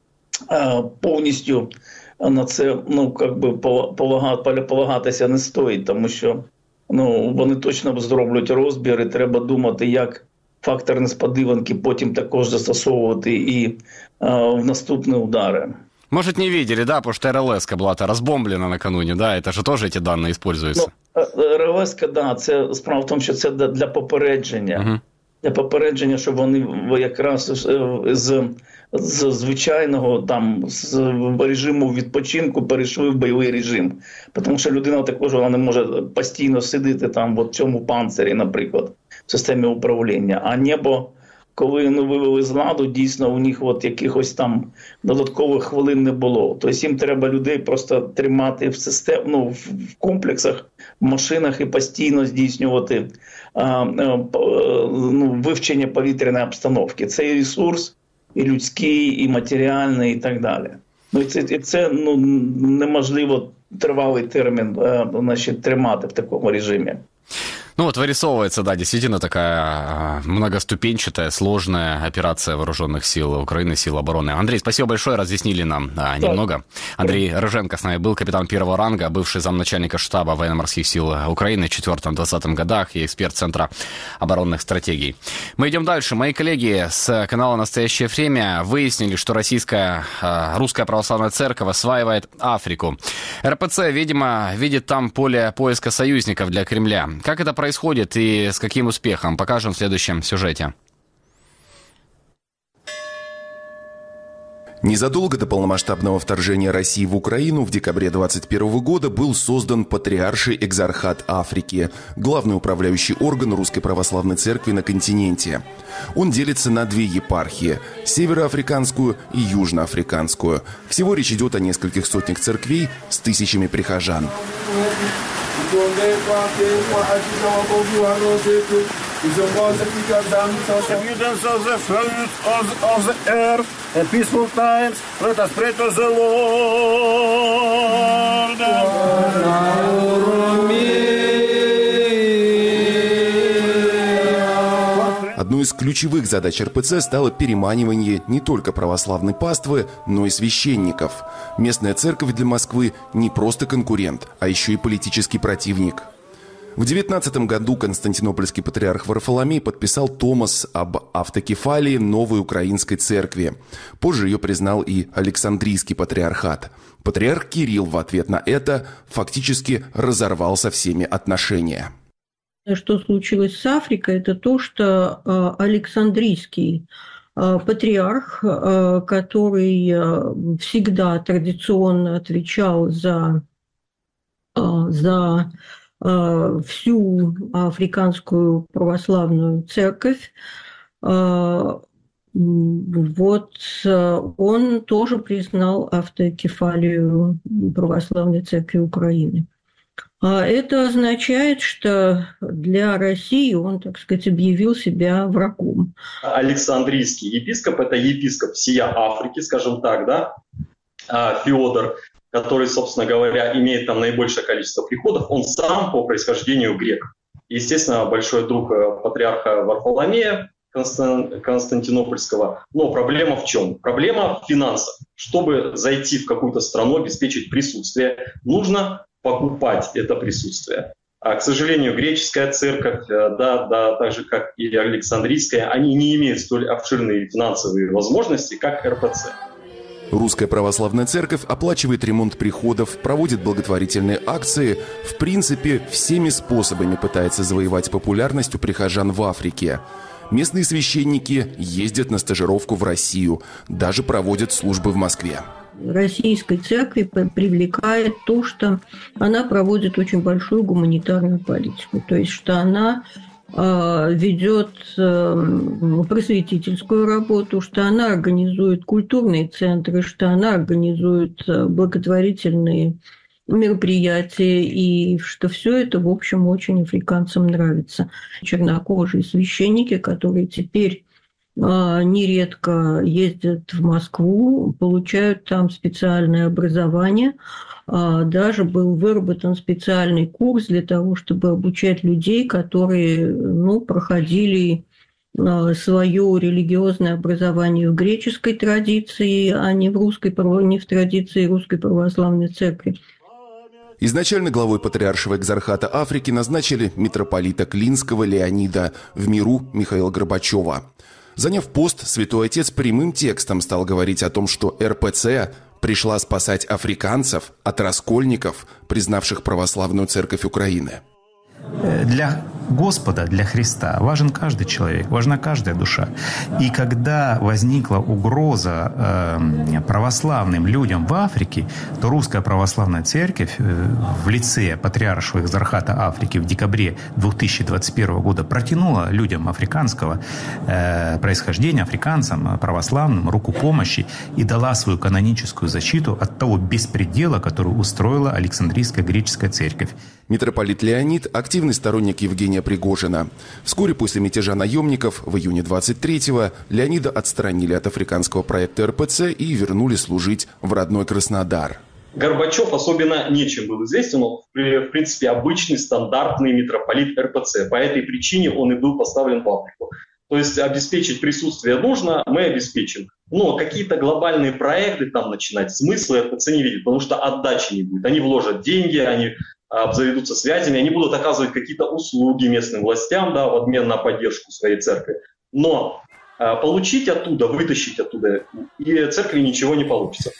е, повністю на це ну як би полагати, полагатися не стоїть, тому що ну вони точно зроблять розбір, і треба думати, як фактор несподіванки потім також застосовувати і е, в наступні удари. Может, не видели, да, потому что РЛС-ка была-то разбомблена накануне, да, это же тоже эти данные используются. Ну, РЛС-ка, да, це справа в тому, що це для попередження. Uh-huh. Для попередження, щоб вони якраз з, з звичайного там з режиму відпочинку перейшли в бойовий режим. Тому що людина також вона не може постійно сидіти там в цьому панцирі, наприклад, в системі управління. А небо, коли ну, вивели з ладу, дійсно у них от якихось там додаткових хвилин не було. Тобто їм треба людей просто тримати в систем, ну, в комплексах, в машинах і постійно здійснювати а, а, ну, вивчення повітряної обстановки. Це і ресурс, і людський, і матеріальний, і так далі. Ну, і це, і це ну, неможливо тривалий термін а, значить, тримати в такому режимі. Ну вот вырисовывается, да, действительно такая многоступенчатая, сложная операция вооруженных сил Украины, сил обороны. Андрей, спасибо большое, разъяснили нам а, немного. Андрей Рыженко с нами был, капитан первого ранга, бывший замначальника штаба военно-морских сил Украины в четвёртом-двадцатом годах и эксперт Центра оборонных стратегий. Мы идем дальше. Мои коллеги с канала «Настоящее время» выяснили, что российская, русская православная церковь осваивает Африку. РПЦ, видимо, видит там поле поиска союзников для Кремля. Как это происходит? происходит и с каким успехом, покажем в следующем сюжете. Незадолго до полномасштабного вторжения России в Украину в декабре двадцать первого года был создан Патриарший экзархат Африки, главный управляющий орган Русской Православной Церкви на континенте. Он делится на две епархии – североафриканскую и южноафриканскую. Всего речь идет о нескольких сотнях церквей с тысячами прихожан. Evidence of the fruit of, of the earth and peaceful times, let us pray to the Lord. Одной из ключевых задач РПЦ стало переманивание не только православной паствы, но и священников. Местная церковь для Москвы не просто конкурент, а еще и политический противник. В девятнадцатом году константинопольский патриарх Варфоломей подписал томос об автокефалии новой украинской церкви. Позже ее признал и Александрийский патриархат. Патриарх Кирилл в ответ на это фактически разорвал со всеми отношения. Что случилось с Африкой, это то, что Александрийский патриарх, который всегда традиционно отвечал за, за всю африканскую православную церковь, вот он тоже признал автокефалию православной церкви Украины. Это означает, что для России он, так сказать, объявил себя врагом. Александрийский епископ – это епископ всея Африки, скажем так, да, Феодор, который, собственно говоря, имеет там наибольшее количество приходов, он сам по происхождению грек. Естественно, большой друг патриарха Варфоломея Константинопольского. Но проблема в чем? Проблема в финансах. Чтобы зайти в какую-то страну, обеспечить присутствие, нужно покупать это присутствие. А, к сожалению, греческая церковь, да, да, так же как и Александрийская, они не имеют столь обширные финансовые возможности, как эр пэ цэ. Русская православная церковь оплачивает ремонт приходов, проводит благотворительные акции, в принципе, всеми способами пытается завоевать популярность у прихожан в Африке. Местные священники ездят на стажировку в Россию, даже проводят службы в Москве. Российской церкви привлекает то, что она проводит очень большую гуманитарную политику, то есть что она э, ведет э, просветительскую работу, что она организует культурные центры, что она организует благотворительные мероприятия, и что все это, в общем, очень африканцам нравится. Чернокожие священники, которые теперь нередко ездят в Москву, получают там специальное образование. Даже был выработан специальный курс для того, чтобы обучать людей, которые, ну, проходили свое религиозное образование в греческой традиции, а не в, русской, не в традиции Русской Православной Церкви. Изначально главой патриаршего экзархата Африки назначили митрополита Клинского Леонида, в миру Михаила Горбачева. Заняв пост, святой отец прямым текстом стал говорить о том, что эр пэ цэ пришла спасать африканцев от раскольников, признавших православную церковь Украины. Для Господа, для Христа важен каждый человек, важна каждая душа. И когда возникла угроза э, православным людям в Африке, то Русская Православная Церковь э, в лице Патриаршего экзархата Африки в декабре две тысячи двадцать первого года протянула людям африканского э, происхождения, африканцам, православным, руку помощи и дала свою каноническую защиту от того беспредела, который устроила Александрийская греческая церковь. Митрополит Леонид – активный сторонник Евгения Пригожина. Вскоре после мятежа наемников в июне двадцать третьего Леонида отстранили от африканского проекта эр пэ цэ и вернули служить в родной Краснодар. Горбачев особенно нечем был известен, он, в принципе, обычный стандартный митрополит эр пэ цэ. По этой причине он и был поставлен в Африку. То есть обеспечить присутствие нужно, мы обеспечим. Но какие-то глобальные проекты там начинать смысла эр пэ цэ не видит, потому что отдачи не будет. Они вложат деньги, они обзаведутся связями, они будут оказывать какие-то услуги местным властям, да, в обмен на поддержку своей церкви. Но а, получить оттуда, вытащить оттуда, и церкви ничего не получится.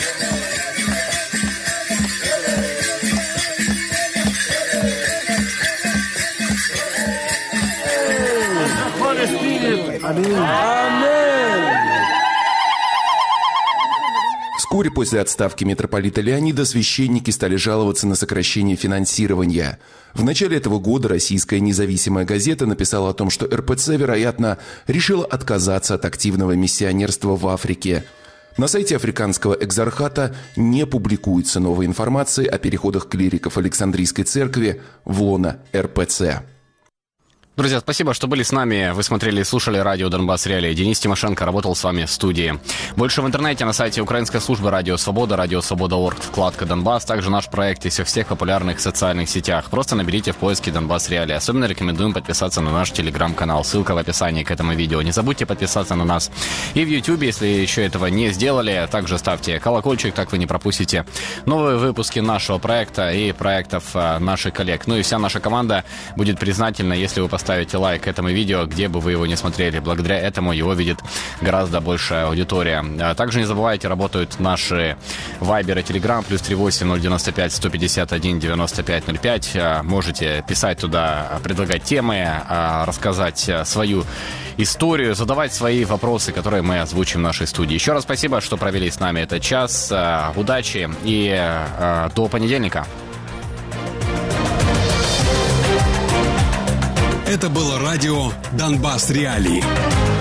Вскоре после отставки митрополита Леонида священники стали жаловаться на сокращение финансирования. В начале этого года российская независимая газета написала о том, что эр пэ цэ, вероятно, решила отказаться от активного миссионерства в Африке. На сайте африканского экзархата не публикуется новой информации о переходах клириков Александрийской церкви в лоно эр пэ цэ. Друзья, спасибо, что были с нами. Вы смотрели и слушали радио «Донбасс Реалии». Денис Тимошенко работал с вами в студии. Больше в интернете на сайте украинской службы «Радио Свобода», радио свобода точка орг, вкладка «Донбасс». Также наш проект есть во всех популярных социальных сетях. Просто наберите в поиске «Донбасс Реалии». Особенно рекомендуем подписаться на наш телеграм-канал. Ссылка в описании к этому видео. Не забудьте подписаться на нас и в YouTube, если еще этого не сделали. Также ставьте колокольчик, так вы не пропустите новые выпуски нашего проекта и проектов наших коллег. Ну и вся наша команда будет признательна, если вы поставите лайк этому видео, где бы вы его не смотрели. Благодаря этому его видит гораздо большая аудитория. Также не забывайте, работают наши Viber и Telegram, плюс три восемь ноль девяносто пять сто пятьдесят один девяносто пять ноль пять. Можете писать туда, предлагать темы, рассказать свою историю, задавать свои вопросы, которые мы озвучим в нашей студии. Еще раз спасибо, что провели с нами этот час. Удачи и до понедельника. Это было радио «Донбасс Реалии».